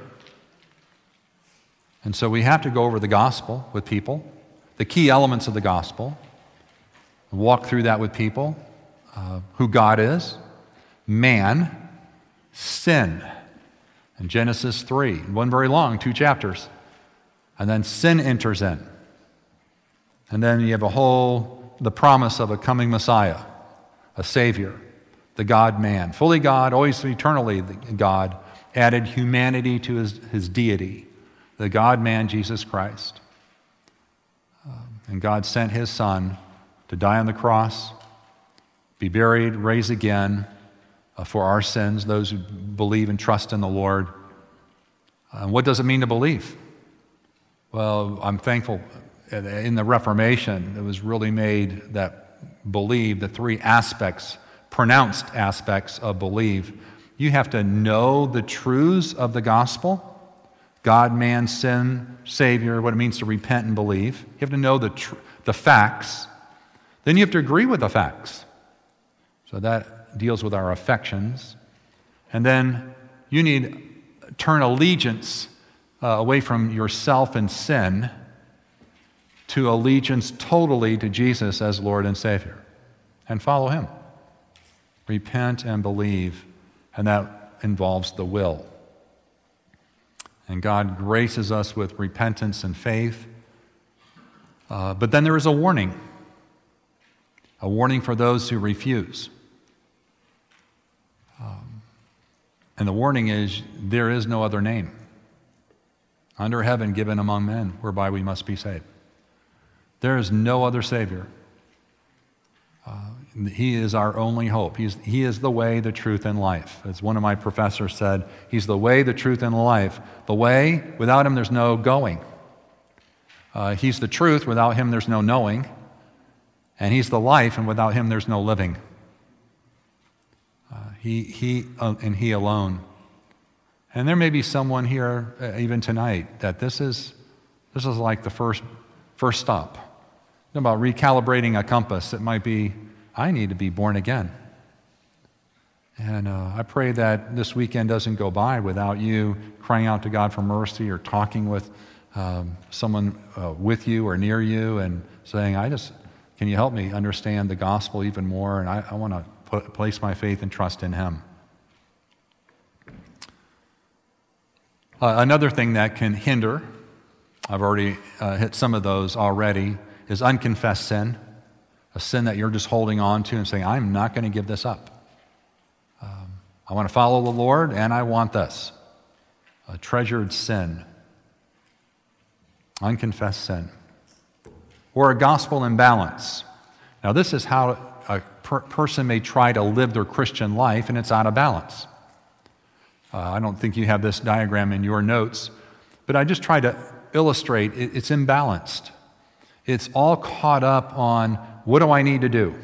And so we have to go over the gospel with people, the key elements of the gospel, walk through that with people, who God is, man, sin. In Genesis 3, one very long, 2 chapters. And then sin enters in. And then you have the promise of a coming Messiah, a Savior, the God-man, fully God, always eternally God, added humanity to his deity, the God-man, Jesus Christ. And God sent his Son to die on the cross, be buried, raise again for our sins, those who believe and trust in the Lord. What does it mean to believe? Well, I'm thankful in the Reformation, it was really made that believe, the 3 aspects, pronounced aspects of believe. You have to know the truths of the gospel, God, man, sin, Savior, what it means to repent and believe. You have to know the facts. Then you have to agree with the facts. So that deals with our affections. And then you need turn allegiance away from yourself and sin to allegiance totally to Jesus as Lord and Savior and follow him. Repent and believe, and that involves the will. And God graces us with repentance and faith. But then there is a warning for those who refuse. And the warning is, there is no other name under heaven given among men whereby we must be saved. There is no other Savior. He is our only hope. He is the way, the truth, and life. As one of my professors said, he's the way, the truth, and the life. The way, without him there's no going. He's the truth, without him there's no knowing. And he's the life, and without him there's no living. He alone. And there may be someone here, even tonight, that this is like the first stop. About recalibrating a compass. It might be, I need to be born again. And I pray that this weekend doesn't go by without you crying out to God for mercy or talking with someone with you or near you and saying, can you help me understand the gospel even more? And I want to place my faith and trust in him. Another thing that can hinder, I've already hit some of those already, is unconfessed sin, a sin that you're just holding on to and saying, I'm not going to give this up. I want to follow the Lord, and I want this. A treasured sin, unconfessed sin, or a gospel imbalance. Now, this is how a person may try to live their Christian life, and it's out of balance. I don't think you have this diagram in your notes, but I just try to illustrate it's imbalanced. It's all caught up on, what do I need to do?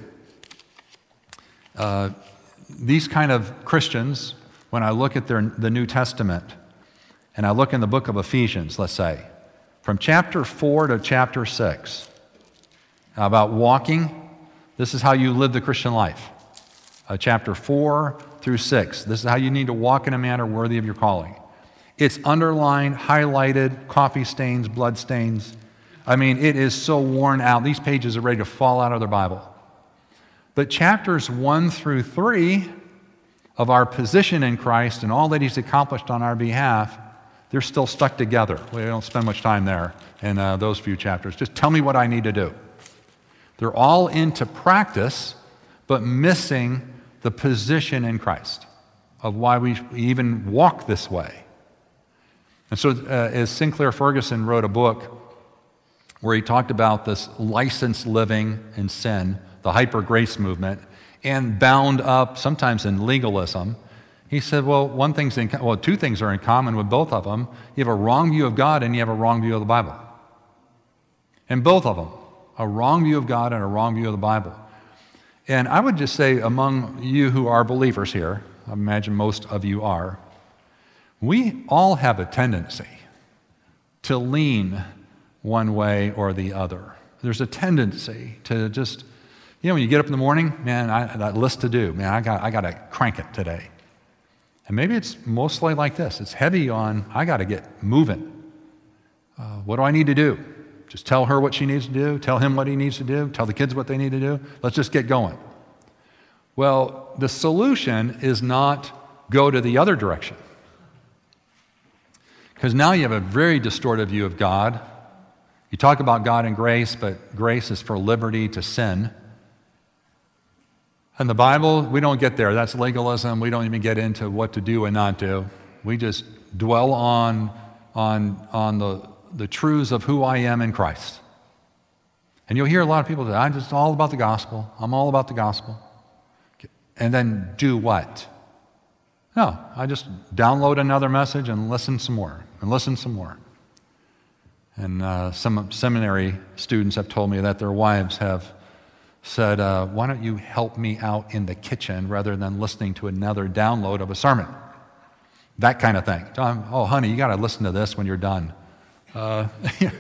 These kind of Christians, when I look at the New Testament, and I look in the book of Ephesians, let's say, from chapter 4 to chapter 6, about walking, this is how you live the Christian life. Chapter 4 through 6, this is how you need to walk in a manner worthy of your calling. It's underlined, highlighted, coffee stains, blood stains. I mean, it is so worn out. These pages are ready to fall out of their Bible. But chapters 1 through 3 of our position in Christ and all that he's accomplished on our behalf, they're still stuck together. We don't spend much time there in those few chapters. Just tell me what I need to do. They're all into practice, but missing the position in Christ of why we even walk this way. And so as Sinclair Ferguson wrote a book where he talked about this licensed living in sin, the hyper-grace movement, and bound up sometimes in legalism. He said, well, two things are in common with both of them. You have a wrong view of God and you have a wrong view of the Bible. And both of them, a wrong view of God and a wrong view of the Bible. And I would just say among you who are believers here, I imagine most of you are, we all have a tendency to lean one way or the other. There's a tendency to just, when you get up in the morning, man, that list to do, man, I got to crank it today. And maybe it's mostly like this. It's heavy on, I got to get moving. What do I need to do? Just tell her what she needs to do, tell him what he needs to do, tell the kids what they need to do. Let's just get going. Well, the solution is not go to the other direction. Because now you have a very distorted view of God. You talk about God and grace, but grace is for liberty to sin. And the Bible, we don't get there. That's legalism. We don't even get into what to do and not do. We just dwell on the truths of who I am in Christ. And you'll hear a lot of people say, I'm just all about the gospel. I'm all about the gospel. And then do what? No, I just download another message and listen some more, and listen some more. And some seminary students have told me that their wives have said, why don't you help me out in the kitchen rather than listening to another download of a sermon? That kind of thing. Oh, honey, you got to listen to this when you're done. No,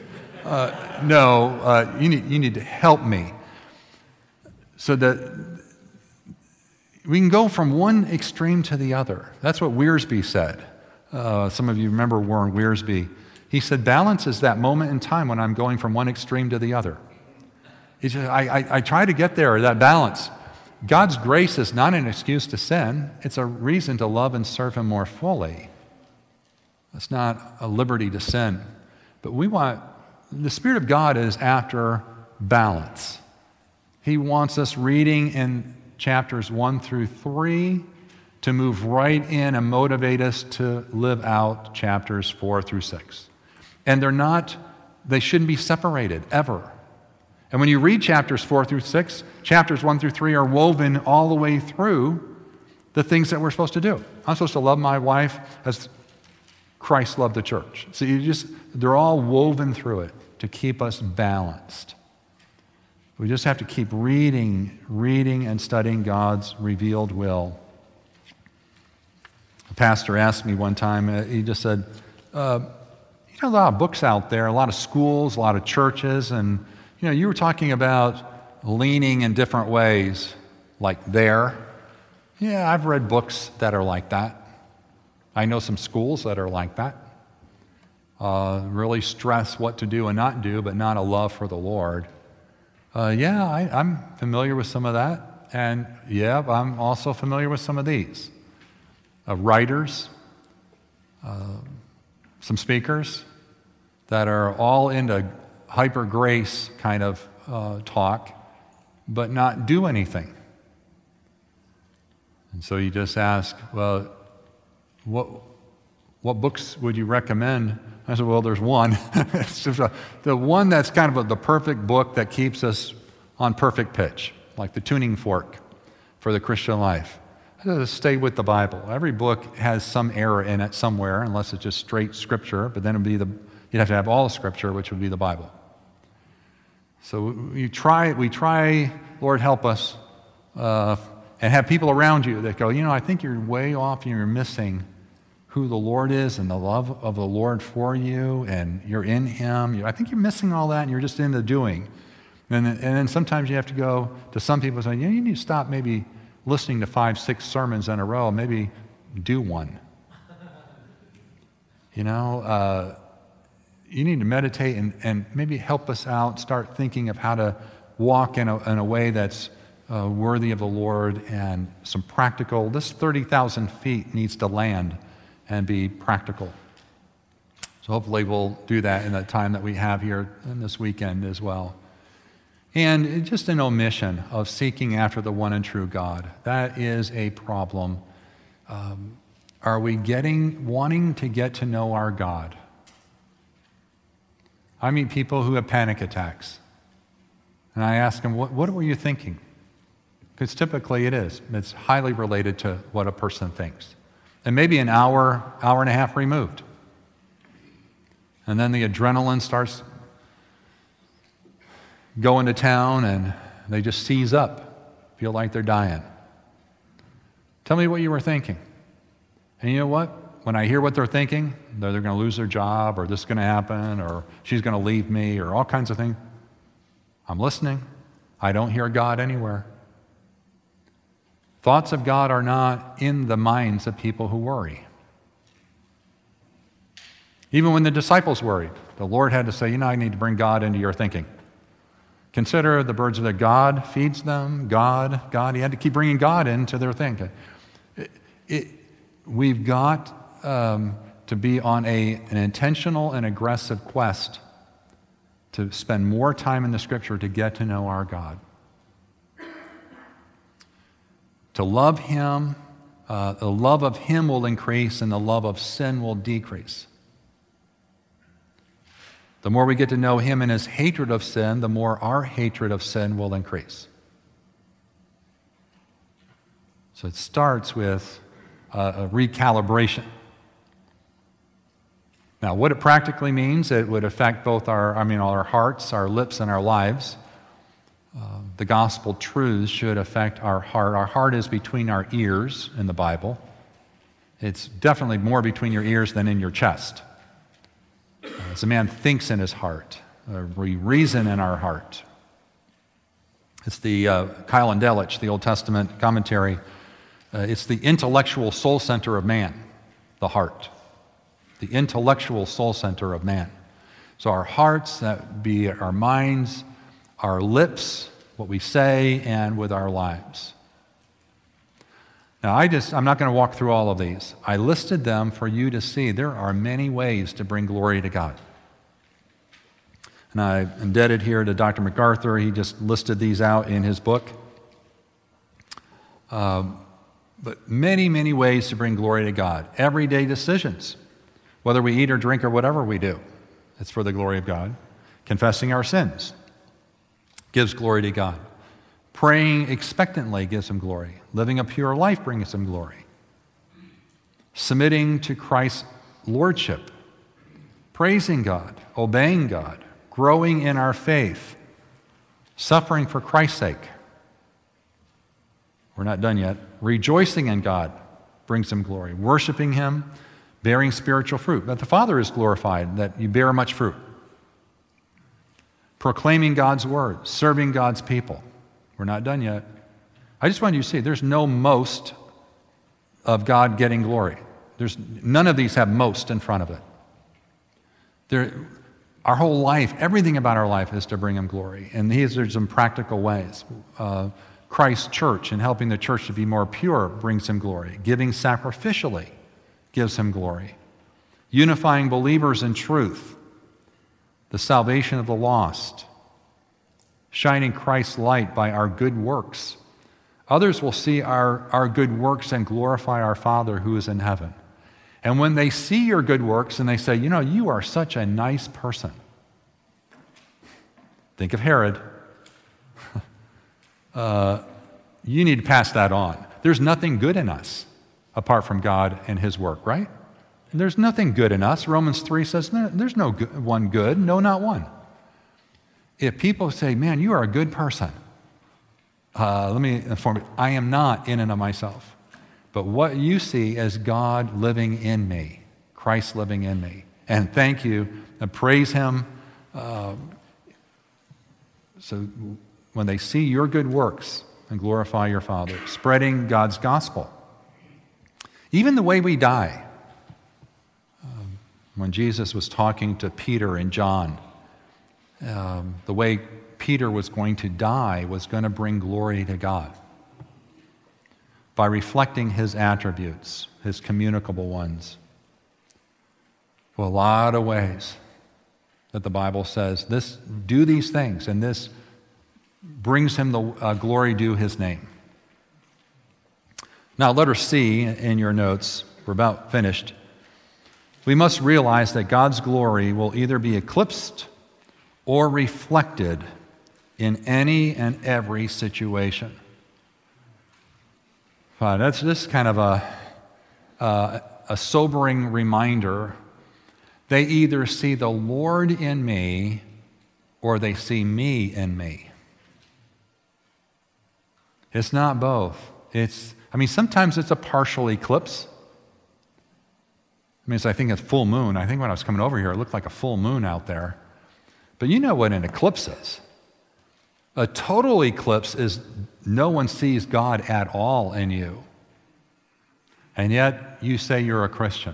you need to help me. So that we can go from one extreme to the other. That's what Wiersbe said. Some of you remember Warren Wiersbe. He said, balance is that moment in time when I'm going from one extreme to the other. He said, I try to get there, that balance. God's grace is not an excuse to sin. It's a reason to love and serve Him more fully. It's not a liberty to sin. But the Spirit of God is after balance. He wants us reading in chapters 1 through 3 to move right in and motivate us to live out chapters 4 through 6. And they shouldn't be separated, ever. And when you read chapters 4 through 6, chapters 1 through 3 are woven all the way through the things that we're supposed to do. I'm supposed to love my wife as Christ loved the church. So they're all woven through it to keep us balanced. We just have to keep reading and studying God's revealed will. A pastor asked me one time, he just said, a lot of books out there, a lot of schools, a lot of churches, and you were talking about leaning in different ways, like there. Yeah, I've read books that are like that. I know some schools that are like that. Really stress what to do and not do, but not a love for the Lord. I'm familiar with some of that. And I'm also familiar with some of these. Writers, some speakers that are all into hyper grace kind of talk, but not do anything. And so you just ask, well, what books would you recommend? I said, well, there's one. It's just the one that's kind of the perfect book that keeps us on perfect pitch, like the tuning fork for the Christian life. Stay with the Bible. Every book has some error in it somewhere, unless it's just straight Scripture, but then you'd have to have all Scripture, which would be the Bible. So we try, Lord, help us, and have people around you that go, I think you're way off and you're missing who the Lord is and the love of the Lord for you, and you're in Him. I think you're missing all that, and you're just in the doing. And then sometimes you have to go to some people and say, you need to stop maybe listening to 5-6 sermons in a row, maybe do one. You need to meditate and maybe help us out, start thinking of how to walk in a way that's worthy of the Lord, and some practical, this 30,000 feet needs to land and be practical. So hopefully we'll do that in the time that we have here in this weekend as well. And just an omission of seeking after the one and true God. That is a problem. Are we wanting to get to know our God? I meet people who have panic attacks. And I ask them, what were you thinking? Because typically it is. It's highly related to what a person thinks. And maybe an hour and a half removed. And then the adrenaline starts going to town, and they just seize up, feel like they're dying. Tell me what you were thinking. And you know what? When I hear what they're thinking, they're going to lose their job, or this is going to happen, or she's going to leave me, or all kinds of things. I'm listening. I don't hear God anywhere. Thoughts of God are not in the minds of people who worry. Even when the disciples worried, the Lord had to say, I need to bring God into your thinking. Consider the birds of the God feeds them. God. He had to keep bringing God into their thinking. We've got to be on an intentional and aggressive quest to spend more time in the Scripture to get to know our God. To love Him, the love of Him will increase and the love of sin will decrease. The more we get to know Him and His hatred of sin, the more our hatred of sin will increase. So it starts with a recalibration. Now, what it practically means, it would affect both our hearts, our lips, and our lives. The gospel truths should affect our heart. Our heart is between our ears in the Bible. It's definitely more between your ears than in your chest. As a man thinks in his heart, we reason in our heart. It's the Keil and Delitzsch, the Old Testament commentary. It's the intellectual soul center of man, the heart. the intellectual soul center of man. So our hearts, that be our minds, our lips, what we say, and with our lives. Now, I'm not going to walk through all of these. I listed them for you to see. There are many ways to bring glory to God. And I'm indebted here to Dr. MacArthur. He just listed these out in his book. But many, many ways to bring glory to God. Everyday decisions, whether we eat or drink or whatever we do, it's for the glory of God. Confessing our sins gives glory to God. Praying expectantly gives him glory. Living a pure life brings him glory. Submitting to Christ's lordship. Praising God. Obeying God. Growing in our faith. Suffering for Christ's sake. We're not done yet. Rejoicing in God brings him glory. Worshiping him, bearing spiritual fruit. That the Father is glorified, that you bear much fruit. Proclaiming God's word, serving God's people. We're not done yet. I just want you to see, there's no most of God getting glory. None of these have most in front of it. Our whole life, everything about our life is to bring him glory. And there's some practical ways. Christ's church and helping the church to be more pure brings him glory. Giving sacrificially gives him glory. Unifying believers in truth. The salvation of the lost. Shining Christ's light by our good works. Others will see our good works and glorify our Father who is in heaven. And when they see your good works and they say, you know, you are such a nice person. Think of Herod. You need to pass that on. There's nothing good in us apart from God and his work, right? And there's nothing good in us. Romans 3 says there's no one good, no, not one. If people say, man, you are a good person, let me inform you, I am not in and of myself. But what you see is God living in me, Christ living in me. And thank you, and praise him. So when they see your good works and glorify your Father, spreading God's gospel. Even the way we die. When Jesus was talking to Peter and John, the way Peter was going to die was going to bring glory to God by reflecting his attributes, his communicable ones. Well, a lot of ways that the Bible says, do these things, and this brings him the glory due his name. Now, letter C in your notes, we're about finished. We must realize that God's glory will either be eclipsed or reflected in any and every situation. That's just kind of a sobering reminder. They either see the Lord in me or they see me in me. It's not both. Sometimes it's a partial eclipse. I think it's full moon. I think when I was coming over here, it looked like a full moon out there. But you know what an eclipse is. A total eclipse is no one sees God at all in you. And yet you say you're a Christian.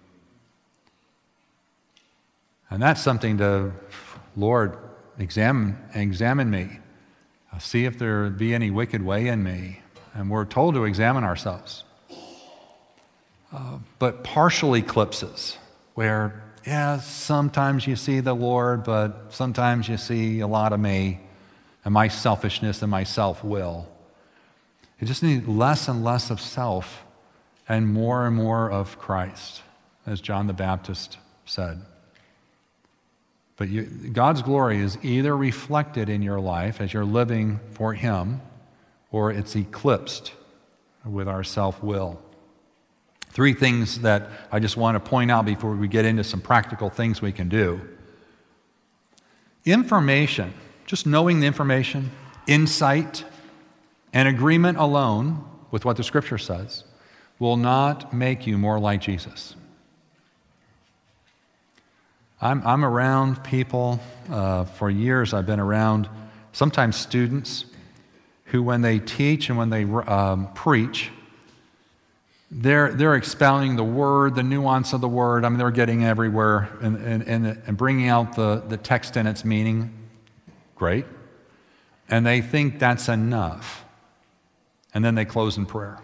And that's something to, Lord, examine me. See if there be any wicked way in me. And we're told to examine ourselves. But partial eclipses, where, sometimes you see the Lord, but sometimes you see a lot of me and my selfishness and my self-will. You just need less and less of self and more of Christ, as John the Baptist said. But God's glory is either reflected in your life as you're living for him, or it's eclipsed with our self-will. 3 things that I just want to point out before we get into some practical things we can do. Information, just knowing the information, insight, and agreement alone with what the Scripture says will not make you more like Jesus. I'm around people, for years I've been around sometimes students who when they teach and when they preach, They're expounding the word, the nuance of the word. I mean, they're getting everywhere and bringing out the text and its meaning. Great. And they think that's enough. And then they close in prayer.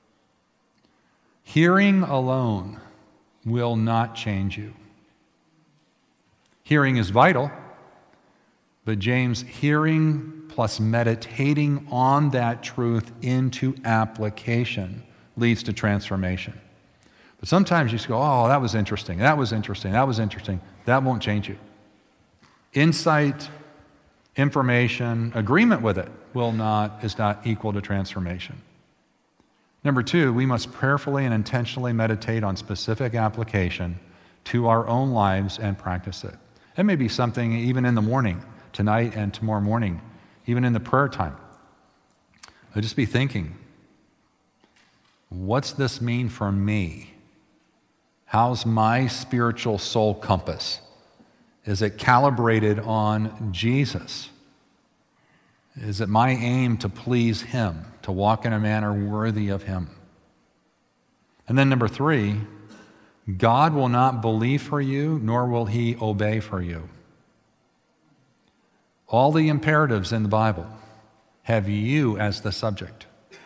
Hearing alone will not change you. Hearing is vital, but James, hearing plus meditating on that truth into application leads to transformation. But sometimes you just go, oh, that was interesting, that was interesting, that was interesting. That won't change you. Insight, information, agreement with it is not equal to transformation. Number two, we must prayerfully and intentionally meditate on specific application to our own lives and practice it. It may be something even in the morning, tonight and tomorrow morning, even in the prayer time. I'll just be thinking, what's this mean for me? How's my spiritual soul compass? Is it calibrated on Jesus? Is it my aim to please Him, to walk in a manner worthy of Him? And then number three, God will not believe for you, nor will He obey for you. All the imperatives in the Bible have you as the subject.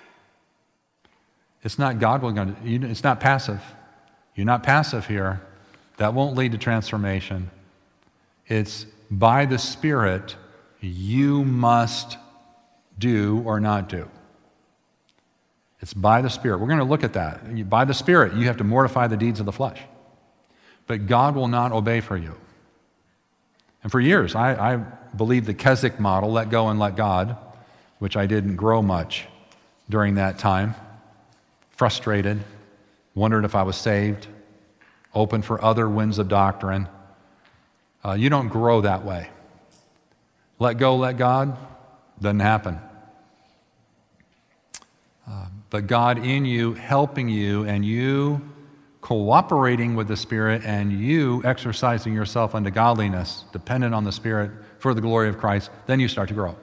It's not God will go. It's not passive. You're not passive here. That won't lead to transformation. It's by the Spirit you must do or not do. It's by the Spirit. We're going to look at that. By the Spirit, you have to mortify the deeds of the flesh. But God will not obey for you. And for years, I believed the Keswick model, let go and let God, which I didn't grow much during that time. Frustrated, wondered if I was saved, open for other winds of doctrine. You don't grow that way. Let go, let God, doesn't happen. But God in you, helping you, and you cooperating with the Spirit, and you exercising yourself unto godliness, dependent on the Spirit for the glory of Christ, then you start to grow.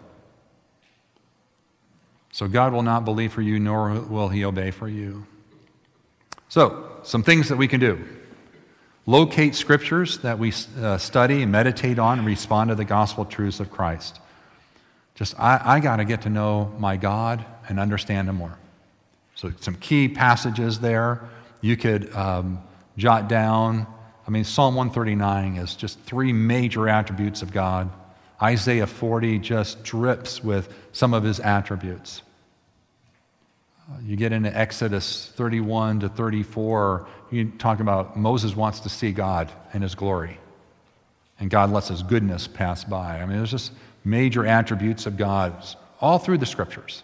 So God will not believe for you, nor will He obey for you. So, some things that we can do. Locate scriptures that we study and meditate on and respond to the gospel truths of Christ. I got to get to know my God and understand Him more. So some key passages there you could jot down. I mean, Psalm 139 is just three major attributes of God. Isaiah 40 just drips with some of His attributes. You get into Exodus 31 to 34, you talk about Moses wants to see God and His glory. And God lets His goodness pass by. I mean, there's just major attributes of God all through the Scriptures.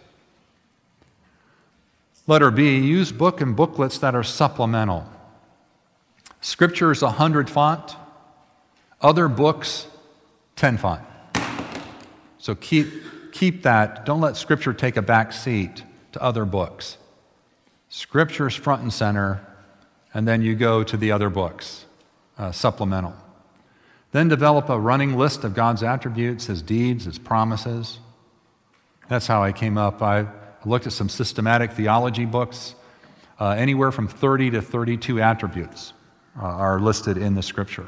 Letter B, use book and booklets that are supplemental. Scripture is 100 font, other books 10 font. So keep that. Don't let Scripture take a back seat to other books. Scripture's front and center, and then you go to the other books, supplemental. Then develop a running list of God's attributes, His deeds, His promises. That's how I came up. I looked at some systematic theology books. Anywhere from 30 to 32 attributes are listed in the Scripture.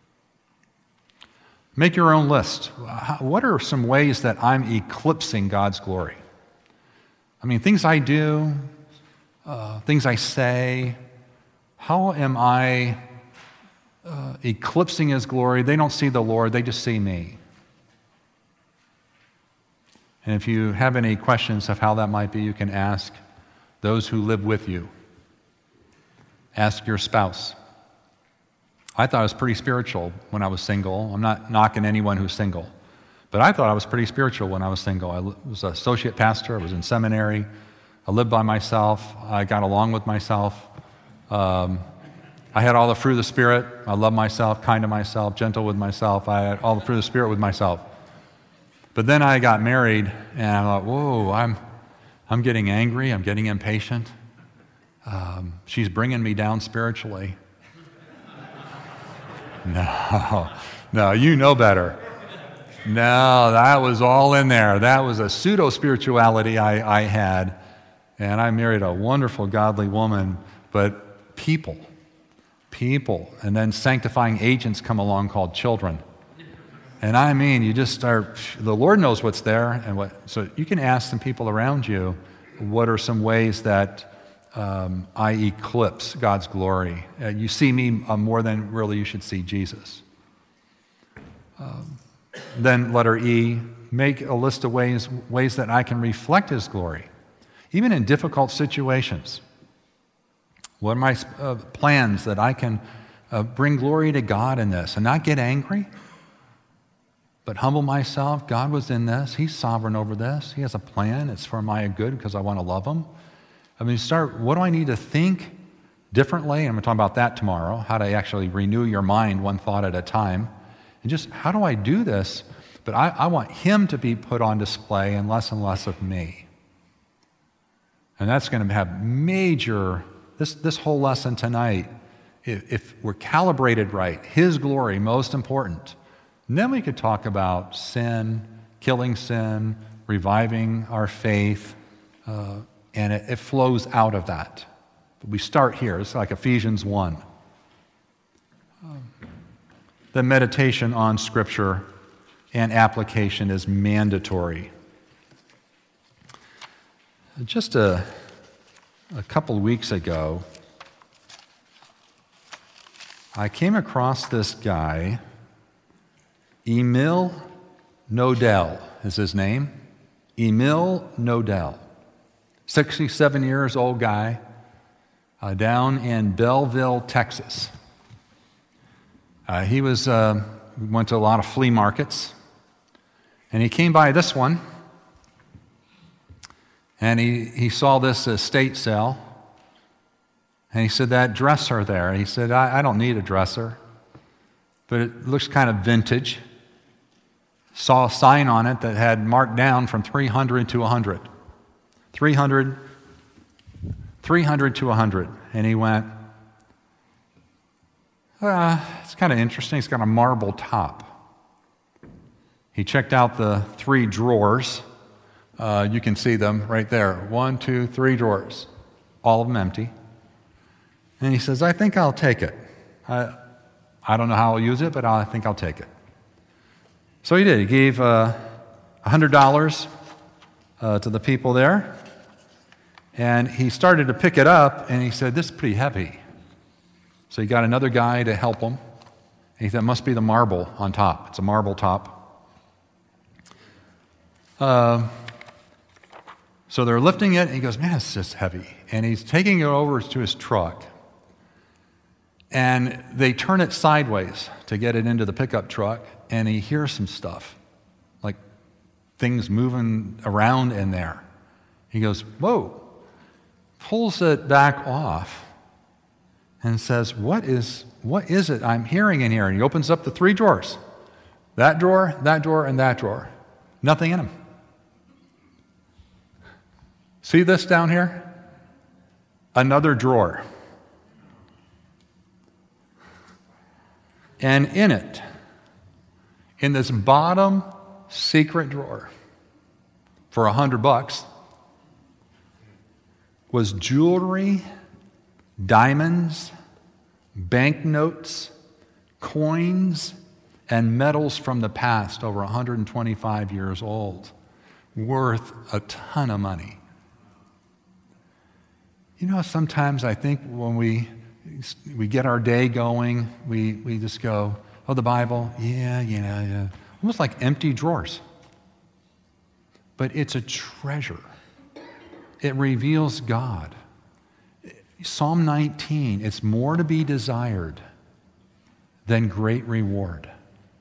Make your own list. What are some ways that I'm eclipsing God's glory? I mean, things I do, things I say, how am I eclipsing His glory? They don't see the Lord, they just see me. And if you have any questions of how that might be, you can ask those who live with you. Ask your spouse. I thought I was pretty spiritual when I was single. I'm not knocking anyone who's single. But I thought I was pretty spiritual when I was single. I was an associate pastor. I was in seminary. I lived by myself. I got along with myself. I had all the fruit of the Spirit. I loved myself, kind to myself, gentle with myself. I had all the fruit of the Spirit with myself. But then I got married, and I thought, whoa, I'm getting angry. I'm getting impatient. She's bringing me down spiritually. No, you know better. No, that was all in there. That was a pseudo-spirituality I had. And I married a wonderful, godly woman, but people. And then sanctifying agents come along called children. And I mean, you just start, the Lord knows what's there. So you can ask some people around you, what are some ways that I eclipse God's glory? You see me more than really you should see Jesus. Then letter E, make a list of ways that I can reflect His glory, even in difficult situations. What are my plans that I can bring glory to God in this and not get angry, but humble myself? God was in this. He's sovereign over this. He has a plan. It's for my good because I want to love Him. I mean, what do I need to think differently? And I'm going to talk about that tomorrow, how to actually renew your mind one thought at a time. And just how do I do this? But I want Him to be put on display and less of me. And that's going to have major, this whole lesson tonight, if we're calibrated right, His glory, most important. And then we could talk about sin, killing sin, reviving our faith, and it flows out of that. But we start here. It's like Ephesians 1. The meditation on Scripture and application is mandatory. Just a couple of weeks ago, I came across this guy. Emil Nodell is his name. Emil Nodell. 67 years old guy, down in Belleville, Texas. He went to a lot of flea markets, and he came by this one, and he saw this estate sale, and he said, that dresser there. He said, I don't need a dresser, but it looks kind of vintage. Saw a sign on it that had marked down from 300 to 100. 300 to 100. And he went, it's kind of interesting. It's got a marble top. He checked out the 3 drawers. You can see them right there. 1, 2, 3 drawers. All of them empty. And he says, I think I'll take it. I don't know how I'll use it, but I think I'll take it. So he did. He gave $100 to the people there. And he started to pick it up, and he said, this is pretty heavy. So he got another guy to help him. And he said, it must be the marble on top. It's a marble top. So they're lifting it, and he goes, man, it's just heavy. And he's taking it over to his truck. And they turn it sideways to get it into the pickup truck, and he hears some stuff, like things moving around in there. He goes, whoa, pulls it back off and says, what is it I'm hearing in here? And he opens up the 3 drawers. That drawer, and that drawer. Nothing in them. See this down here? Another drawer. And in it, in this bottom secret drawer, for $100, was jewelry, diamonds, banknotes, coins, and medals from the past over 125 years old, worth a ton of money. You know, sometimes I think when we get our day going, we just go, oh, the Bible, yeah. Almost like empty drawers. But it's a treasure. It reveals God. Psalm 19, it's more to be desired than great reward.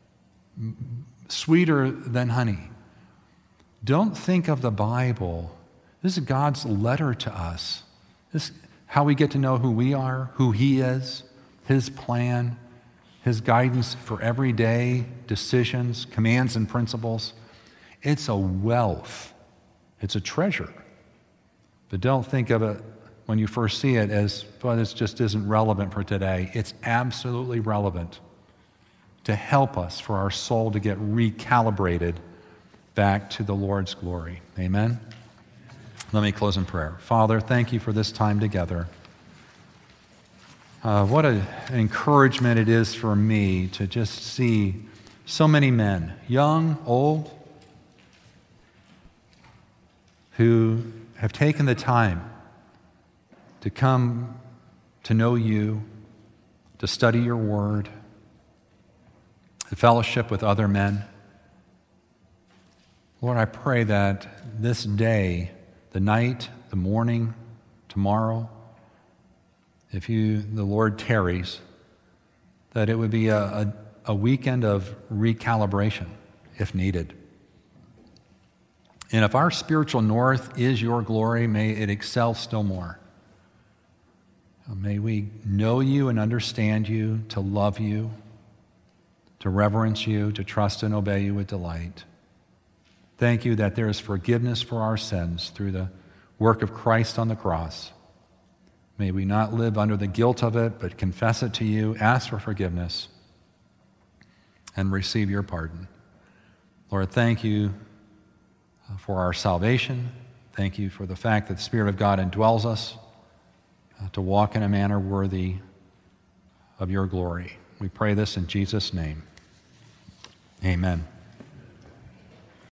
Sweeter than honey. Don't think of the Bible. This is God's letter to us. This is how we get to know who we are, who He is, His plan, His guidance for everyday decisions, commands, and principles. It's a wealth. It's a treasure. But don't think of it when you first see it as, well, this just isn't relevant for today. It's absolutely relevant to help us for our soul to get recalibrated back to the Lord's glory. Amen? Let me close in prayer. Father, thank you for this time together. What an encouragement it is for me to just see so many men, young, old, who have taken the time to come to know you, to study your word, to fellowship with other men. Lord, I pray that this day, the night, the morning, tomorrow, if the Lord tarries, that it would be a weekend of recalibration if needed. And if our spiritual north is your glory, may it excel still more. May we know you and understand you, to love you, to reverence you, to trust and obey you with delight. Thank you that there is forgiveness for our sins through the work of Christ on the cross. May we not live under the guilt of it, but confess it to you, ask for forgiveness, and receive your pardon. Lord, thank you for our salvation. Thank you for the fact that the Spirit of God indwells us to walk in a manner worthy of your glory. We pray this in Jesus' name. Amen.